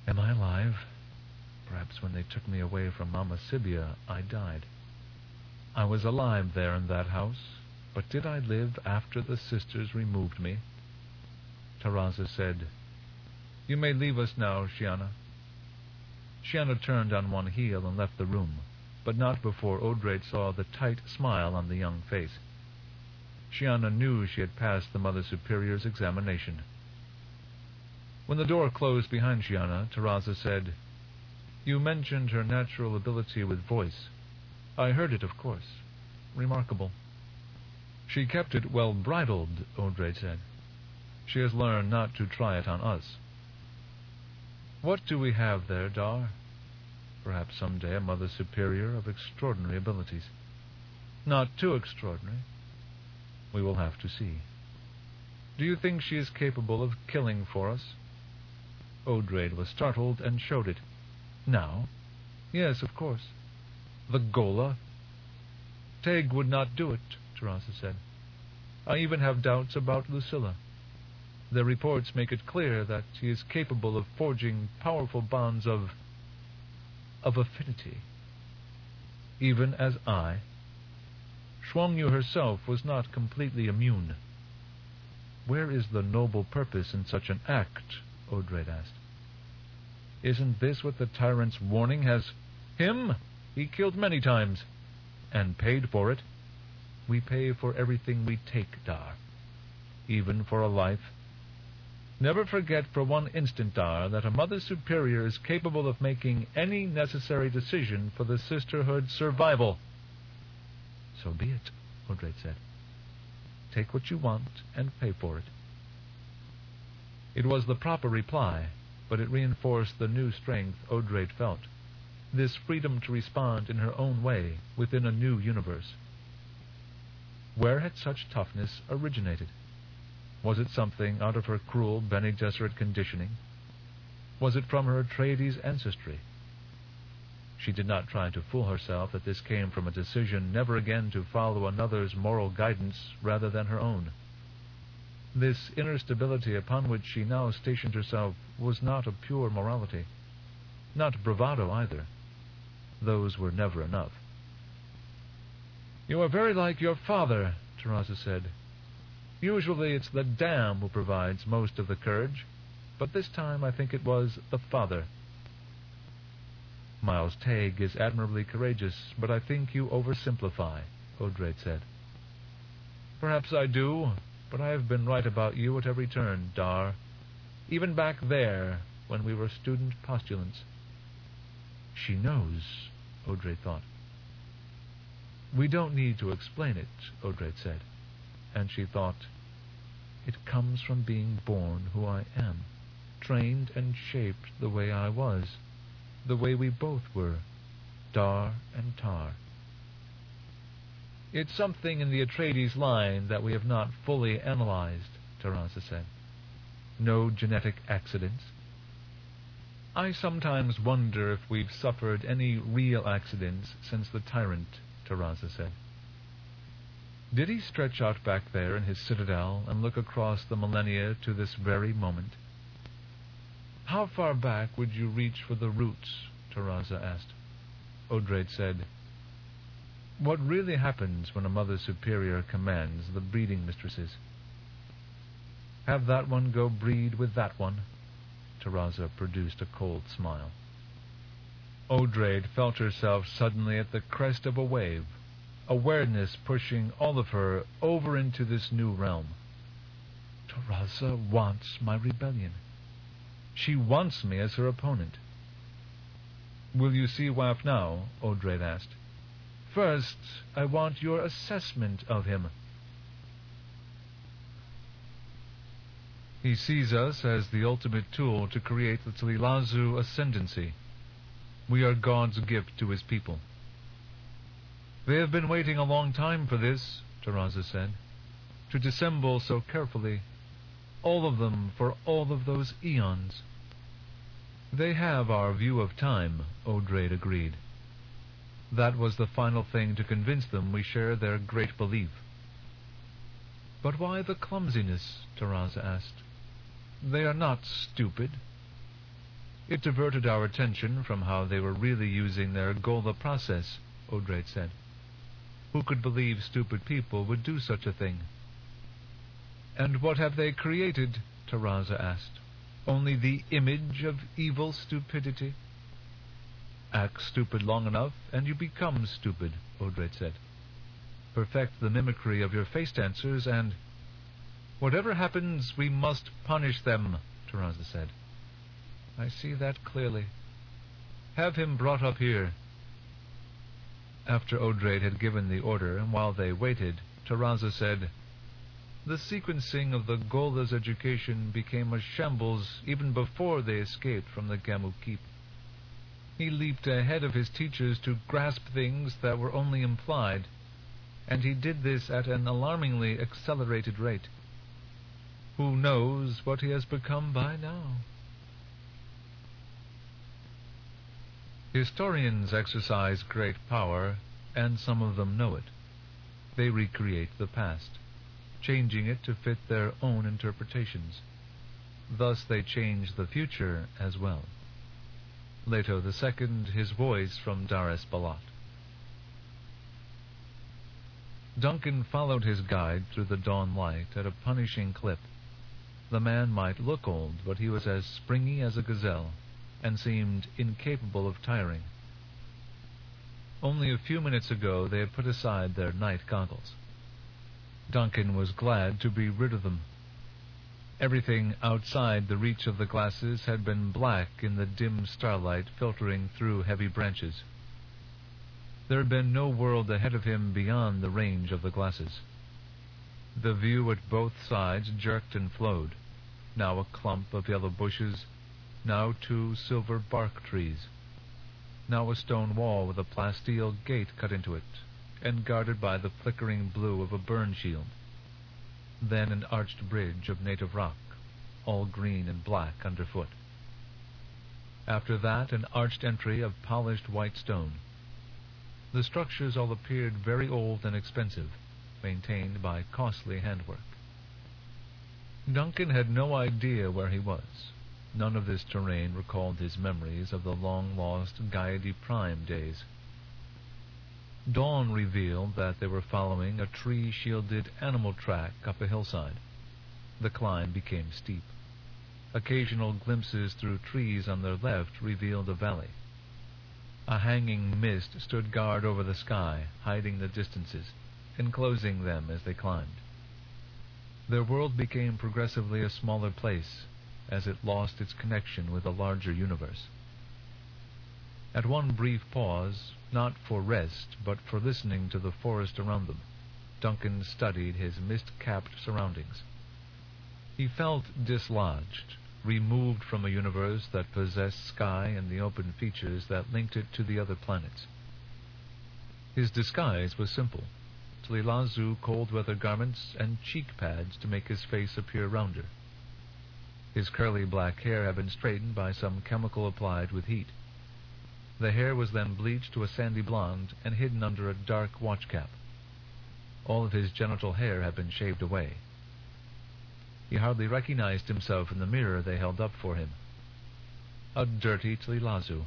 Am I alive? Perhaps when they took me away from Mama Sibia, I died. I was alive there in that house, but did I live after the sisters removed me? Taraza said, "You may leave us now, Shiana." Shiana turned on one heel and left the room, but not before Odrade saw the tight smile on the young face. Shiana knew she had passed the Mother Superior's examination. When the door closed behind Shiana, Taraza said, "You mentioned her natural ability with voice. I heard it, of course. Remarkable." "She kept it well bridled," Odrade said. "She has learned not to try it on us." "What do we have there, Dar?" "Perhaps someday a Mother Superior of extraordinary abilities." "Not too extraordinary." "We will have to see." "Do you think she is capable of killing for us?" Odrade was startled and showed it. "Now?" "Yes, of course." "The Ghola?" "Teg would not do it," Taraza said. "I even have doubts about Lucilla. Their reports make it clear that he is capable of forging powerful bonds of affinity. Even as I. Shuangyu herself was not completely immune." "Where is the noble purpose in such an act?" Odrade asked. "Isn't this what the tyrant's warning has—" "Him? He killed many times." "And paid for it." "We pay for everything we take, Dar. Even for a life. Never forget for one instant, Dar, that a Mother Superior is capable of making any necessary decision for the Sisterhood's survival." "So be it," Odrade said. "Take what you want and pay for it." It was the proper reply, but it reinforced the new strength Odrade felt, this freedom to respond in her own way within a new universe. Where had such toughness originated? Was it something out of her cruel Bene Gesserit conditioning? Was it from her Atreides ancestry? She did not try to fool herself that this came from a decision never again to follow another's moral guidance rather than her own. This inner stability upon which she now stationed herself was not a pure morality, not bravado either. Those were never enough. "You are very like your father," Taraza said. "Usually it's the dam who provides most of the courage, but this time I think it was the father." "Miles Teg is admirably courageous, but I think you oversimplify," Odrade said. "Perhaps I do, but I have been right about you at every turn, Dar. Even back there, when we were student postulants." "She knows," Odrade thought. "We don't need to explain it," Odrade said. And she thought, "It comes from being born who I am, trained and shaped the way I was, the way we both were, Dar and Tar." "It's something in the Atreides line that we have not fully analyzed," Taraza said. "No genetic accidents." "I sometimes wonder if we've suffered any real accidents since the tyrant," Taraza said. Did he stretch out back there in his citadel and look across the millennia to this very moment? "How far back would you reach for the roots?" Taraza asked. Odrade said, "What really happens when a Mother Superior commands the breeding mistresses?" "Have that one go breed with that one." Taraza produced a cold smile. Odrade felt herself suddenly at the crest of a wave, awareness pushing all of her over into this new realm. Taraza wants my rebellion. She wants me as her opponent. "Will you see Waf now?" Odrade asked. "First, I want your assessment of him." "He sees us as the ultimate tool to create the Tlilazu ascendancy. We are God's gift to his people." "They have been waiting a long time for this," Taraza said. "To dissemble so carefully. All of them for all of those eons." "They have our view of time," Odrade agreed. "That was the final thing to convince them we share their great belief." "But why the clumsiness?" Taraza asked. "They are not stupid." It diverted our attention from how they were really using their Gola process, Odrate said. Who could believe stupid people would do such a thing? And what have they created? Taraza asked. Only the image of evil stupidity? Act stupid long enough, and you become stupid, Odrate said. Perfect the mimicry of your face dancers, and... Whatever happens, we must punish them, Taraza said. I see that clearly. Have him brought up here. After Odrate had given the order, and while they waited, Taraza said, The sequencing of the Gola's education became a shambles even before they escaped from the Gamu Keep. He leaped ahead of his teachers to grasp things that were only implied, and he did this at an alarmingly accelerated rate. Who knows what he has become by now? Historians exercise great power, and some of them know it. They recreate the past, changing it to fit their own interpretations. Thus they change the future as well. Leto II, his voice from Dar es Balat. Duncan followed his guide through the dawn light at a punishing clip. The man might look old, but he was as springy as a gazelle, and seemed incapable of tiring. Only a few minutes ago they had put aside their night goggles. Duncan was glad to be rid of them. Everything outside the reach of the glasses had been black in the dim starlight filtering through heavy branches. There had been no world ahead of him beyond the range of the glasses. The view at both sides jerked and flowed, now a clump of yellow bushes, now 2 silver bark trees, now a stone wall with a plasteel gate cut into it, and guarded by the flickering blue of a burn shield, then an arched bridge of native rock, all green and black underfoot. After that, an arched entry of polished white stone. The structures all appeared very old and expensive, maintained by costly handwork. Duncan had no idea where he was. None of this terrain recalled his memories of the long-lost Gaidi Prime days. Dawn revealed that they were following a tree-shielded animal track up a hillside. The climb became steep. Occasional glimpses through trees on their left revealed a valley. A hanging mist stood guard over the sky, hiding the distances, enclosing them as they climbed. Their world became progressively a smaller place, as it lost its connection with a larger universe. At one brief pause, not for rest, but for listening to the forest around them, Duncan studied his mist-capped surroundings. He felt dislodged, removed from a universe that possessed sky and the open features that linked it to the other planets. His disguise was simple: Tlilazu cold-weather garments and cheek pads to make his face appear rounder. His curly black hair had been straightened by some chemical applied with heat. The hair was then bleached to a sandy blonde and hidden under a dark watch cap. All of his genital hair had been shaved away. He hardly recognized himself in the mirror they held up for him. A dirty Tlilazu.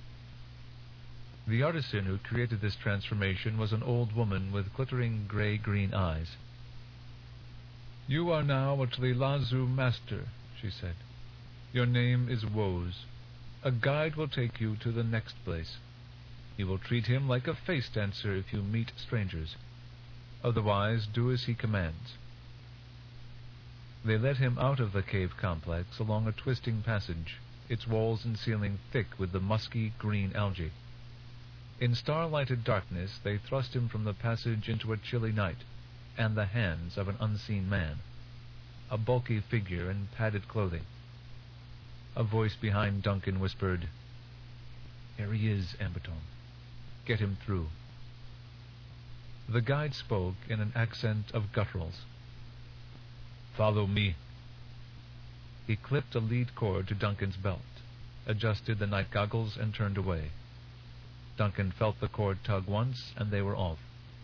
The artisan who created this transformation was an old woman with glittering gray-green eyes. "You are now a Tlilazu master," she said. "Your name is Woz. A guide will take you to the next place. You will treat him like a face dancer if you meet strangers. Otherwise, do as he commands." They led him out of the cave complex along a twisting passage, its walls and ceiling thick with the musky green algae. In star-lighted darkness, they thrust him from the passage into a chilly night, and the hands of an unseen man, a bulky figure in padded clothing. A voice behind Duncan whispered, "Here he is, Ambaton. Get him through." The guide spoke in an accent of gutturals. "Follow me." He clipped a lead cord to Duncan's belt, adjusted the night goggles, and turned away. Duncan felt the cord tug once, and they were off.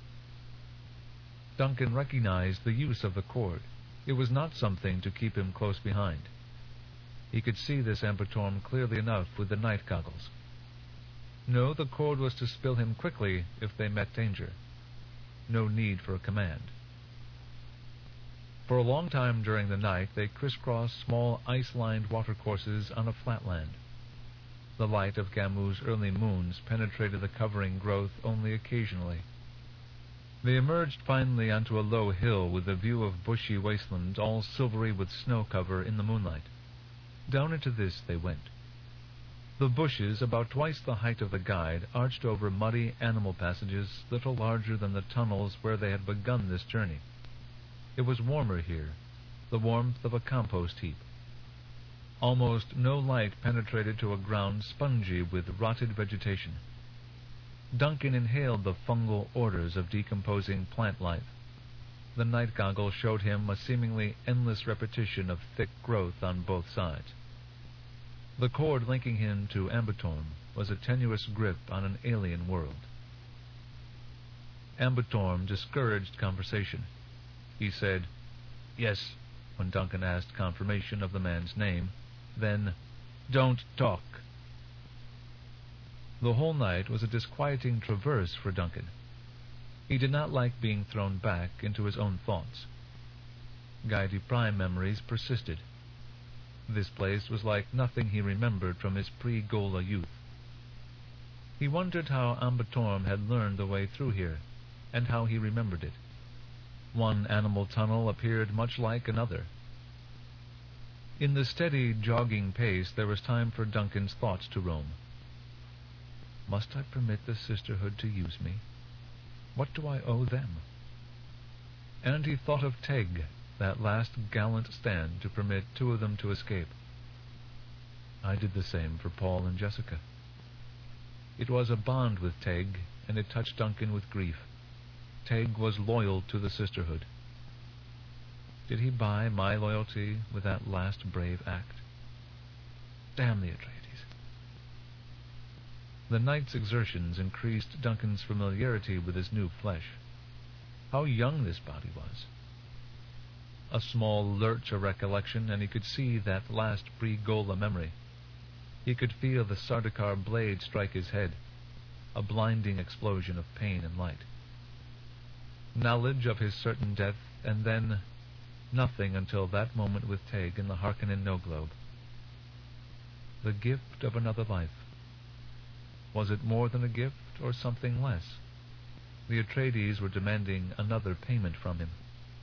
Duncan recognized the use of the cord. It was not something to keep him close behind. He could see this Ambertorm clearly enough with the night goggles. No, the cord was to spill him quickly if they met danger. No need for a command. For a long time during the night, they crisscrossed small ice-lined watercourses on a flat land. The light of Gamu's early moons penetrated the covering growth only occasionally. They emerged finally onto a low hill with a view of bushy wasteland all silvery with snow cover in the moonlight. Down into this they went. The bushes, about twice the height of the guide, arched over muddy animal passages little larger than the tunnels where they had begun this journey. It was warmer here, the warmth of a compost heap. Almost no light penetrated to a ground spongy with rotted vegetation. Duncan inhaled the fungal odors of decomposing plant life. The night goggle showed him a seemingly endless repetition of thick growth on both sides. The cord linking him to Ambertorm was a tenuous grip on an alien world. Ambertorm discouraged conversation. He said, "Yes," when Duncan asked confirmation of the man's name. Then, "Don't talk." The whole night was a disquieting traverse for Duncan. He did not like being thrown back into his own thoughts. Gaidi Prime memories persisted. This place was like nothing he remembered from his pre-Gola youth. He wondered how Ambertorm had learned the way through here, and how he remembered it. One animal tunnel appeared much like another. In the steady, jogging pace, there was time for Duncan's thoughts to roam. Must I permit the sisterhood to use me? What do I owe them? And he thought of Teg, that last gallant stand to permit two of them to escape. I did the same for Paul and Jessica. It was a bond with Teg, and it touched Duncan with grief. Teg was loyal to the sisterhood. Did he buy my loyalty with that last brave act? Damn the Atreides. The night's exertions increased Duncan's familiarity with his new flesh. How young this body was. A small lurch of recollection, and he could see that last pre-Gola memory. He could feel the Sardaukar blade strike his head, a blinding explosion of pain and light. Knowledge of his certain death, and then nothing until that moment with Teg in the Harkonnen no-globe. The gift of another life. Was it more than a gift, or something less? The Atreides were demanding another payment from him.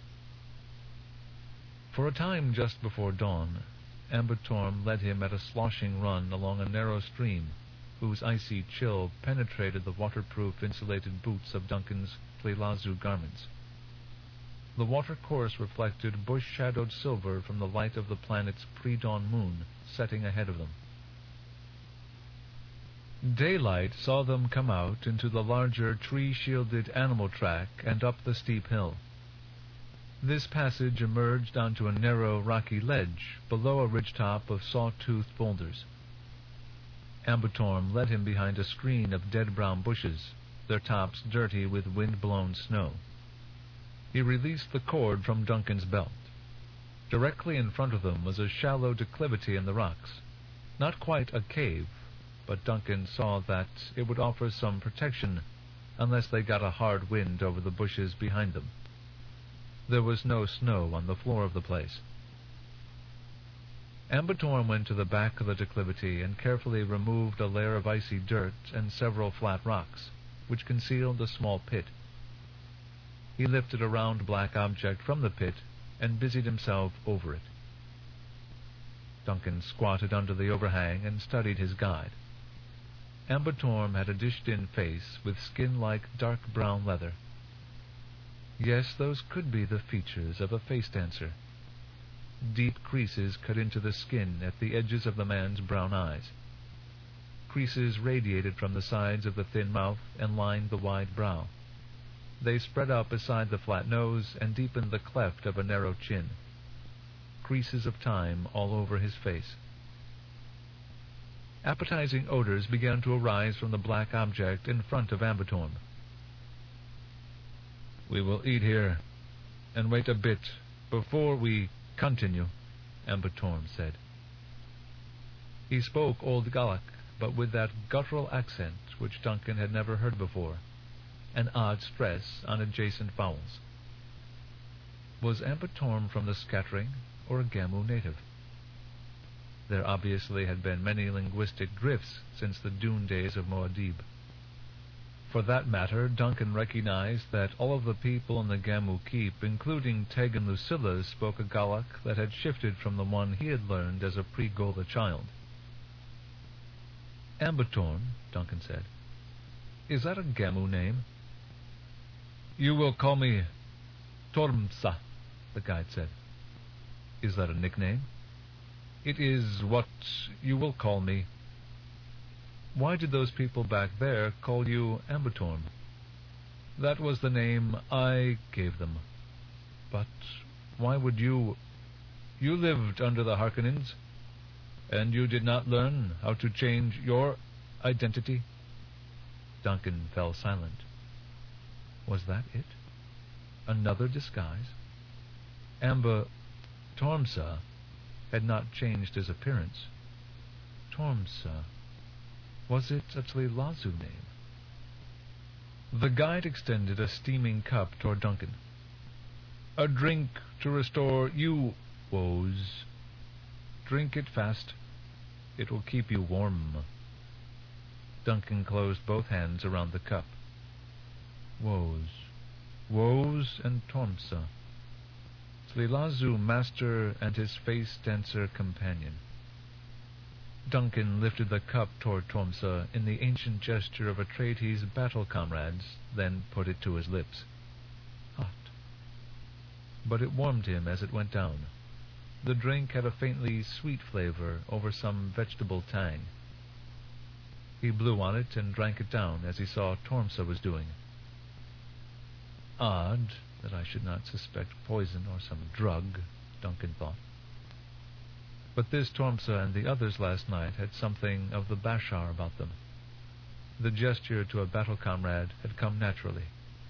For a time just before dawn, Ambertorm led him at a sloshing run along a narrow stream whose icy chill penetrated the waterproof insulated boots of Duncan's Tleilazu garments. The watercourse reflected bush-shadowed silver from the light of the planet's pre-dawn moon setting ahead of them. Daylight saw them come out into the larger tree-shielded animal track and up the steep hill. This passage emerged onto a narrow, rocky ledge below a ridgetop of saw-toothed boulders. Ambertorm led him behind a screen of dead-brown bushes, their tops dirty with wind-blown snow. He released the cord from Duncan's belt. Directly in front of them was a shallow declivity in the rocks. Not quite a cave, but Duncan saw that it would offer some protection unless they got a hard wind over the bushes behind them. There was no snow on the floor of the place. Ambertorm went to the back of the declivity and carefully removed a layer of icy dirt and several flat rocks, which concealed a small pit. He lifted a round black object from the pit and busied himself over it. Duncan squatted under the overhang and studied his guide. Ambertorm had a dished-in face with skin like dark brown leather. Yes, those could be the features of a face dancer. Deep creases cut into the skin at the edges of the man's brown eyes. Creases radiated from the sides of the thin mouth and lined the wide brow. They spread out beside the flat nose and deepened the cleft of a narrow chin. Creases of time all over his face. Appetizing odors began to arise from the black object in front of Ambertorm. "We will eat here, and wait a bit before we continue," Ambertorm said. He spoke Old Gaelic, but with that guttural accent which Duncan had never heard before, an odd stress on adjacent vowels. Was Amba Torm from the Scattering, or a Gamu native? There obviously had been many linguistic drifts since the Dune days of Muad'Dib. For that matter, Duncan recognized that all of the people in the Gamu Keep, including Teg and Lucilla, spoke a Gaelic that had shifted from the one he had learned as a pre-Golda child. Amba Torm, Duncan said. Is that a Gamu name? You will call me Tormsa, the guide said. Is that a nickname? It is what you will call me. Why did those people back there call you Amba Torm? That was the name I gave them. But why would you... You lived under the Harkonnens, and you did not learn how to change your identity? Duncan fell silent. Was that it? Another disguise? Amba Tormsa had not changed his appearance. Tormsa. Was it a Tleilazu name? The guide extended a steaming cup toward Duncan. A drink to restore you woes. Drink it fast. It will keep you warm. Duncan closed both hands around the cup. Woes. Woes and Tormsa. Tleilazu master and his face dancer companion. Duncan lifted the cup toward Tormsa in the ancient gesture of Atreides' battle comrades, then put it to his lips. Hot. But it warmed him as it went down. The drink had a faintly sweet flavor over some vegetable tang. He blew on it and drank it down as he saw Tormsa was doing. Odd that I should not suspect poison or some drug, Duncan thought. But this Tormsa and the others last night had something of the Bashar about them. The gesture to a battle comrade had come naturally.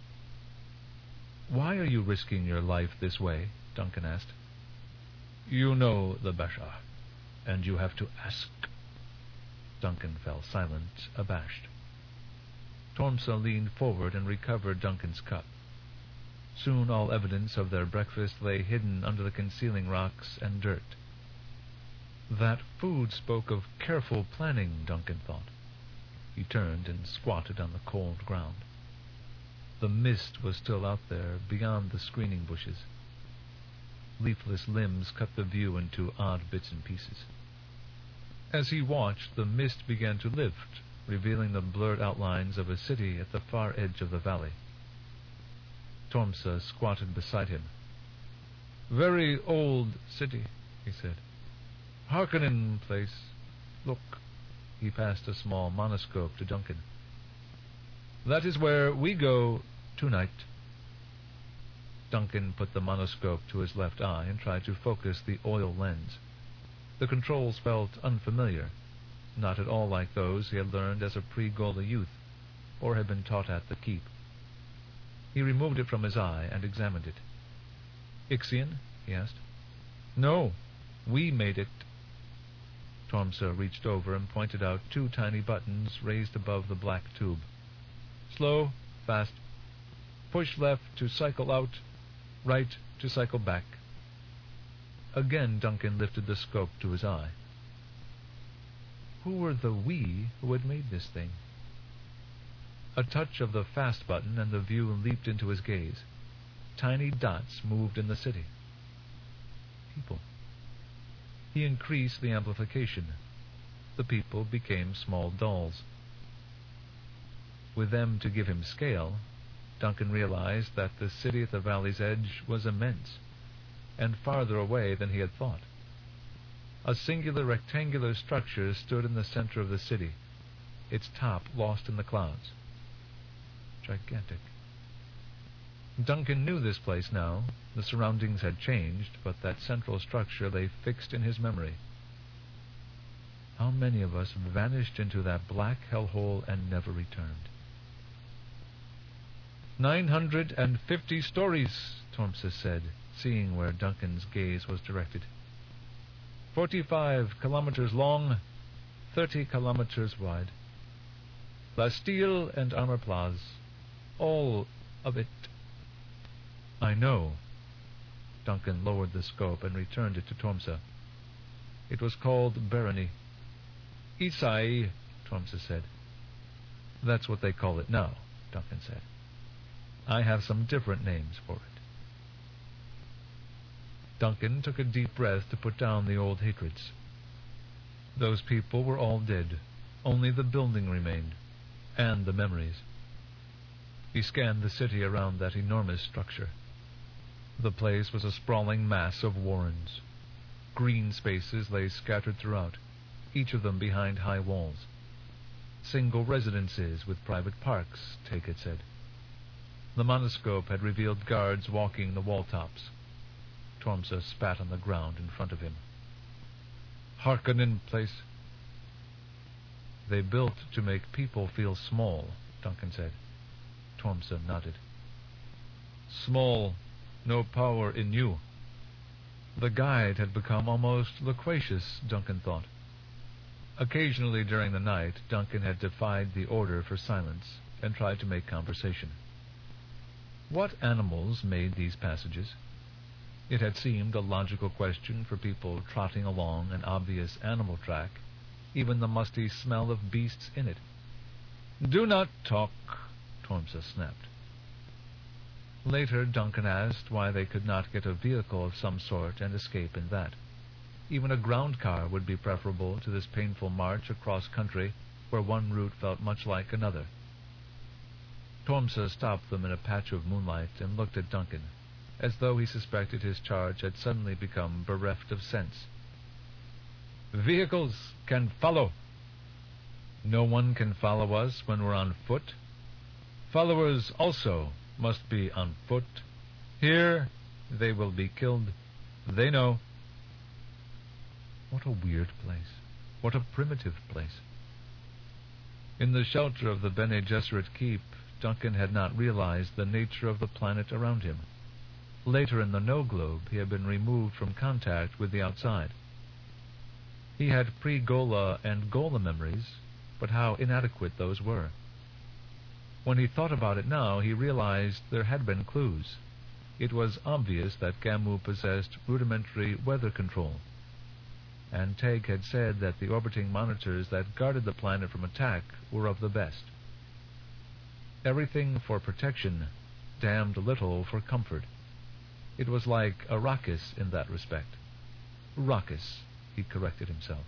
Why are you risking your life this way? Duncan asked. You know the Bashar, and you have to ask. Duncan fell silent, abashed. Tormsa leaned forward and recovered Duncan's cup. Soon all evidence of their breakfast lay hidden under the concealing rocks and dirt. That food spoke of careful planning, Duncan thought. He turned and squatted on the cold ground. The mist was still out there, beyond the screening bushes. Leafless limbs cut the view into odd bits and pieces. As he watched, the mist began to lift, revealing the blurred outlines of a city at the far edge of the valley. Tormsa squatted beside him. Very old city, he said. Harkonnen place. Look. He passed a small monoscope to Duncan. That is where we go tonight. Duncan put the monoscope to his left eye and tried to focus the oil lens. The controls felt unfamiliar, not at all like those he had learned as a pre-Golda youth, or had been taught at the keep. He removed it from his eye and examined it. Ixian? He asked. No, we made it. Tormsa reached over and pointed out 2 tiny buttons raised above the black tube. Slow, fast. Push left to cycle out, right to cycle back. Again Duncan lifted the scope to his eye. Who were the we who had made this thing? A touch of the fast button and the view leaped into his gaze. Tiny dots moved in the city. People. He increased the amplification. The people became small dolls. With them to give him scale, Duncan realized that the city at the valley's edge was immense, and farther away than he had thought. A singular rectangular structure stood in the center of the city, its top lost in the clouds. Gigantic. Duncan knew this place now. The surroundings had changed, but that central structure lay fixed in his memory. How many of us vanished into that black hellhole and never returned? 950 stories, Tormsa said, seeing where Duncan's gaze was directed. 45 kilometers long, 30 kilometers wide. La steel and armor plaz, all of it. I know. Duncan lowered the scope and returned it to Tormsa. It was called Barony. Isai, Tormsa said. That's what they call it now, Duncan said. I have some different names for it. Duncan took a deep breath to put down the old hatreds. Those people were all dead. Only the building remained, and the memories. He scanned the city around that enormous structure. The place was a sprawling mass of warrens. Green spaces lay scattered throughout, each of them behind high walls. Single residences with private parks, Teig had said. The monoscope had revealed guards walking the wall tops. Tormsa spat on the ground in front of him. Harkonnen place. They built to make people feel small, Duncan said. Tormsa nodded. Small, no power in you. The guide had become almost loquacious, Duncan thought. Occasionally during the night, Duncan had defied the order for silence and tried to make conversation. What animals made these passages? It had seemed a logical question for people trotting along an obvious animal track, even the musty smell of beasts in it. Do not talk, Tormsa snapped. Later, Duncan asked why they could not get a vehicle of some sort and escape in that. Even a ground car would be preferable to this painful march across country where one route felt much like another. Tormsa stopped them in a patch of moonlight and looked at Duncan, as though he suspected his charge had suddenly become bereft of sense. Vehicles can follow. No one can follow us when we're on foot. Followers also must be on foot. Here they will be killed. They know. What a weird place. What a primitive place. In the shelter of the Bene Gesserit keep, Duncan had not realized the nature of the planet around him. Later in the no-globe, he had been removed from contact with the outside. He had pre-Gola and Gola memories, but how inadequate those were. When he thought about it now, he realized there had been clues. It was obvious that Gamu possessed rudimentary weather control, and Teig had said that the orbiting monitors that guarded the planet from attack were of the best. Everything for protection, damned little for comfort. It was like Arrakis in that respect. Rakis, he corrected himself.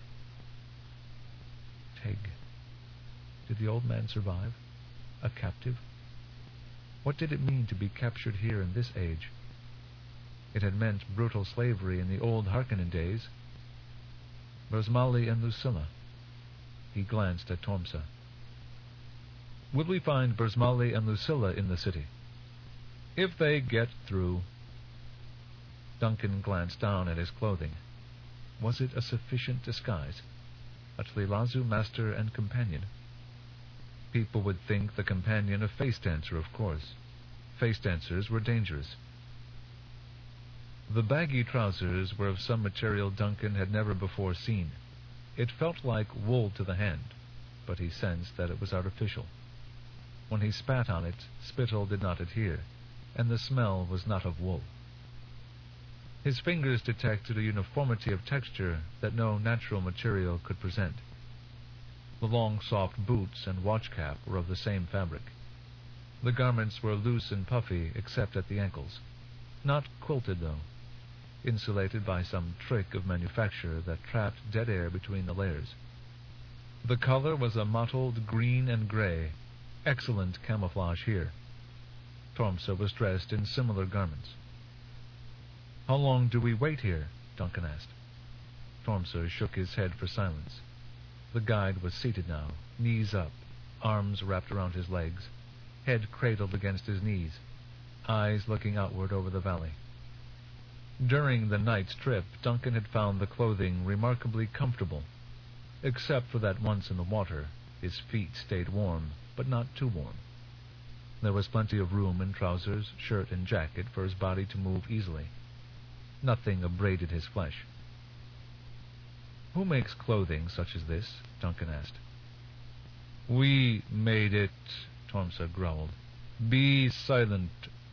Teig. Did the old man survive? A captive? What did it mean to be captured here in this age? It had meant brutal slavery in the old Harkonnen days. Berzmali and Lucilla. He glanced at Tormsa. Will we find Berzmali and Lucilla in the city? If they get through. Duncan glanced down at his clothing. Was it a sufficient disguise? A Tlilazu master and companion? People would think the companion a face dancer, of course. Face dancers were dangerous. The baggy trousers were of some material Duncan had never before seen. It felt like wool to the hand, but he sensed that it was artificial. When he spat on it, spittle did not adhere, and the smell was not of wool. His fingers detected a uniformity of texture that no natural material could present. The long, soft boots and watch cap were of the same fabric. The garments were loose and puffy except at the ankles. Not quilted, though. Insulated by some trick of manufacture that trapped dead air between the layers. The color was a mottled green and gray. Excellent camouflage here. Tormsa was dressed in similar garments. How long do we wait here? Duncan asked. Tormsa shook his head for silence. The guide was seated now, knees up, arms wrapped around his legs, head cradled against his knees, eyes looking outward over the valley. During the night's trip, Duncan had found the clothing remarkably comfortable. Except for that once in the water, his feet stayed warm, but not too warm. There was plenty of room in trousers, shirt, and jacket for his body to move easily. Nothing abraded his flesh. Who makes clothing such as this? Duncan asked. We made it, Tormsa growled. Be silent.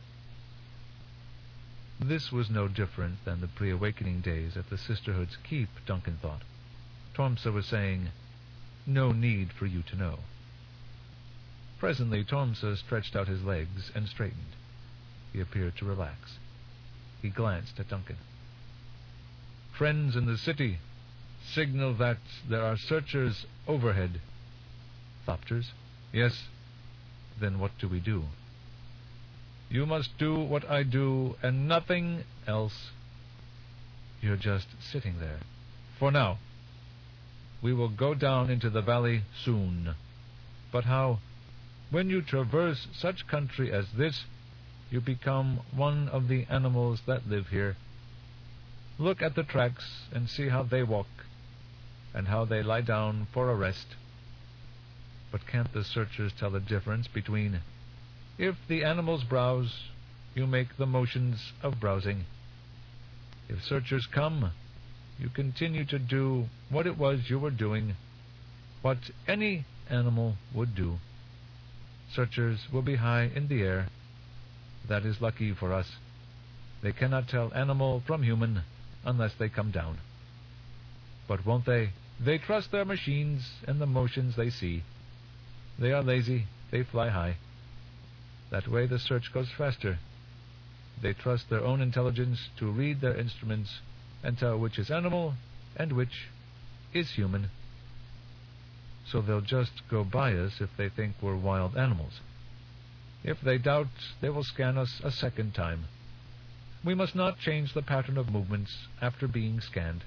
This was no different than the pre-awakening days at the Sisterhood's keep, Duncan thought. Tormsa was saying, no need for you to know. Presently, Tormsa stretched out his legs and straightened. He appeared to relax. He glanced at Duncan. Friends in the city, signal that there are searchers overhead. Thopters? Yes. Then what do we do? You must do what I do and nothing else. You're just sitting there. For now. We will go down into the valley soon. But how? When you traverse such country as this, you become one of the animals that live here. Look at the tracks and see how they walk, and how they lie down for a rest. But can't the searchers tell the difference between, if the animals browse, you make the motions of browsing. If searchers come, you continue to do what it was you were doing, what any animal would do. Searchers will be high in the air. That is lucky for us. They cannot tell animal from human unless they come down. But won't they? They trust their machines and the motions they see. They are lazy. They fly high. That way the search goes faster. They trust their own intelligence to read their instruments and tell which is animal and which is human. So they'll just go by us if they think we're wild animals. If they doubt, they will scan us a second time. We must not change the pattern of movements after being scanned.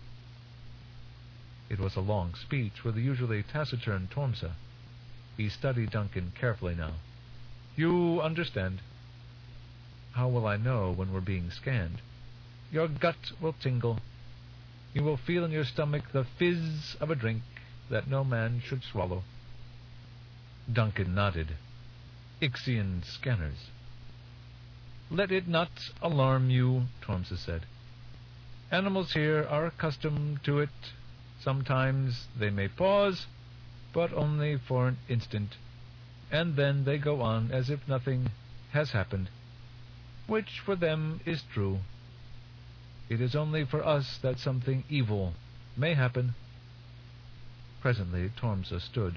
It was a long speech for the usually taciturn Tormsa. He studied Duncan carefully now. You understand. How will I know when we're being scanned? Your gut will tingle. You will feel in your stomach the fizz of a drink that no man should swallow. Duncan nodded. Ixian scanners. Let it not alarm you, Tormsa said. Animals here are accustomed to it. Sometimes they may pause, but only for an instant, and then they go on as if nothing has happened, which for them is true. It is only for us that something evil may happen. Presently Tormsa stood.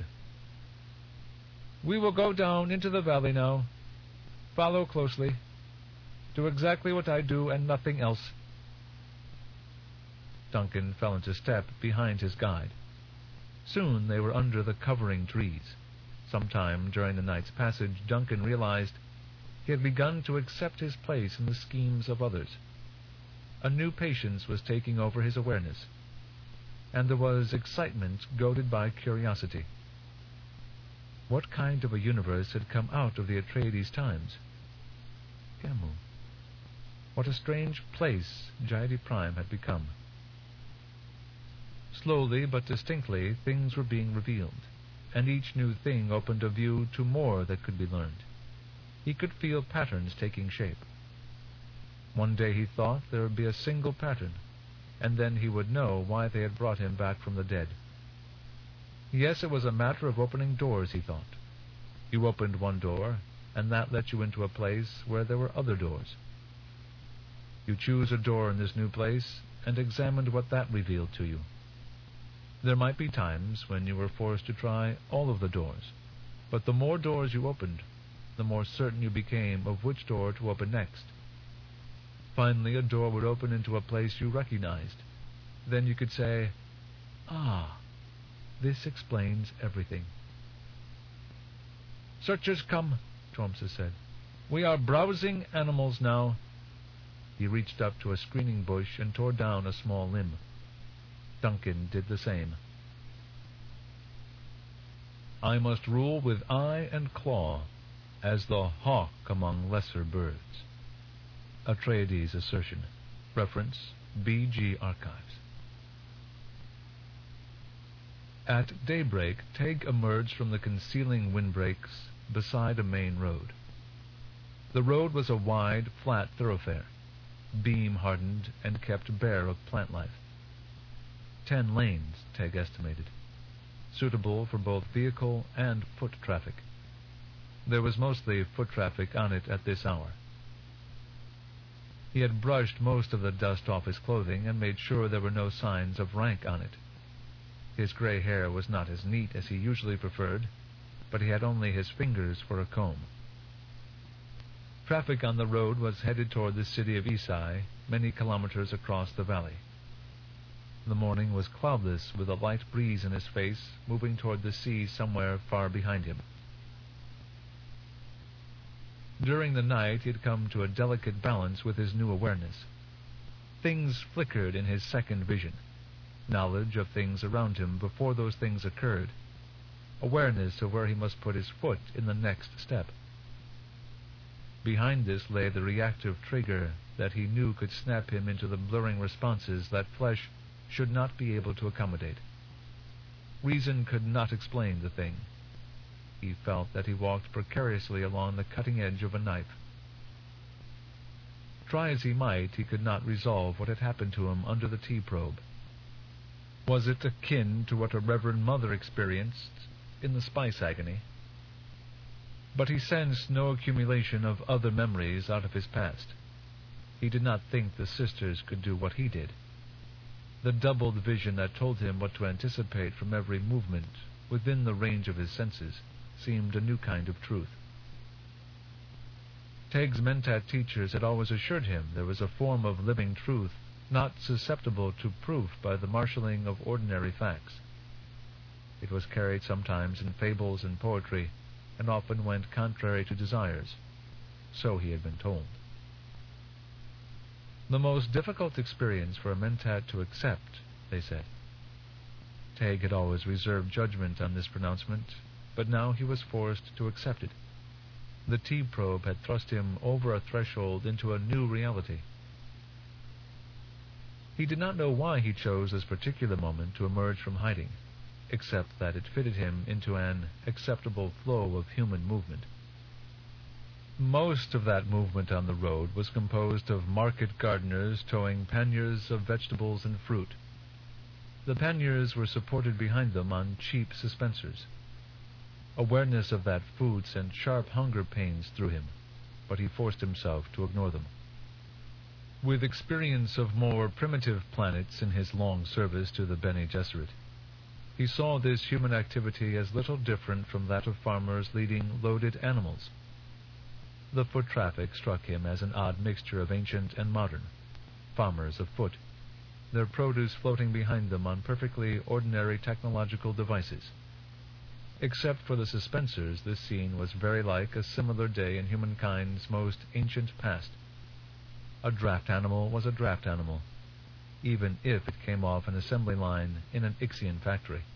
We will go down into the valley now. Follow closely. Do exactly what I do and nothing else. Duncan fell into step behind his guide. Soon they were under the covering trees. Sometime during the night's passage, Duncan realized he had begun to accept his place in the schemes of others. A new patience was taking over his awareness, and there was excitement goaded by curiosity. What kind of a universe had come out of the Atreides times? Gamu. What a strange place Giadi Prime had become. Slowly but distinctly, things were being revealed, and each new thing opened a view to more that could be learned. He could feel patterns taking shape. One day he thought there would be a single pattern, and then he would know why they had brought him back from the dead. Yes, it was a matter of opening doors, he thought. You opened one door, and that let you into a place where there were other doors. You choose a door in this new place, and examined what that revealed to you. There might be times when you were forced to try all of the doors, but the more doors you opened, the more certain you became of which door to open next. Finally, a door would open into a place you recognized. Then you could say, "Ah, this explains everything." "Searchers come," Tormsa said. "We are browsing animals now." He reached up to a screening bush and tore down a small limb. Duncan did the same. I must rule with eye and claw, as the hawk among lesser birds. Atreides assertion. Reference, B.G. Archives. At daybreak, Teg emerged from the concealing windbreaks beside a main road. The road was a wide, flat thoroughfare, beam-hardened and kept bare of plant life. 10 lanes, Teg estimated, suitable for both vehicle and foot traffic. There was mostly foot traffic on it at this hour. He had brushed most of the dust off his clothing and made sure there were no signs of rank on it. His gray hair was not as neat as he usually preferred, but he had only his fingers for a comb. Traffic on the road was headed toward the city of Isai, many kilometers across the valley. The morning was cloudless, with a light breeze in his face, moving toward the sea somewhere far behind him. During the night he had come to a delicate balance with his new awareness. Things flickered in his second vision. Knowledge of things around him before those things occurred. Awareness of where he must put his foot in the next step. Behind this lay the reactive trigger that he knew could snap him into the blurring responses that flesh should not be able to accommodate. Reason could not explain the thing. He felt that he walked precariously along the cutting edge of a knife. Try as he might, he could not resolve what had happened to him under the T-probe. Was it akin to what a Reverend Mother experienced in the spice agony? But he sensed no accumulation of other memories out of his past. He did not think the sisters could do what he did. The doubled vision that told him what to anticipate from every movement within the range of his senses seemed a new kind of truth. Teg's Mentat teachers had always assured him there was a form of living truth not susceptible to proof by the marshalling of ordinary facts. It was carried sometimes in fables and poetry, and often went contrary to desires. So he had been told. The most difficult experience for a Mentat to accept, they said. Teg had always reserved judgment on this pronouncement, but now he was forced to accept it. The T-probe had thrust him over a threshold into a new reality. He did not know why he chose this particular moment to emerge from hiding, except that it fitted him into an acceptable flow of human movement. Most of that movement on the road was composed of market gardeners towing panniers of vegetables and fruit. The panniers were supported behind them on cheap suspensors. Awareness of that food sent sharp hunger pains through him, but he forced himself to ignore them. With experience of more primitive planets in his long service to the Bene Gesserit, he saw this human activity as little different from that of farmers leading loaded animals. The foot traffic struck him as an odd mixture of ancient and modern. Farmers afoot, their produce floating behind them on perfectly ordinary technological devices. Except for the suspensors, this scene was very like a similar day in humankind's most ancient past. A draft animal was a draft animal, even if it came off an assembly line in an Ixian factory.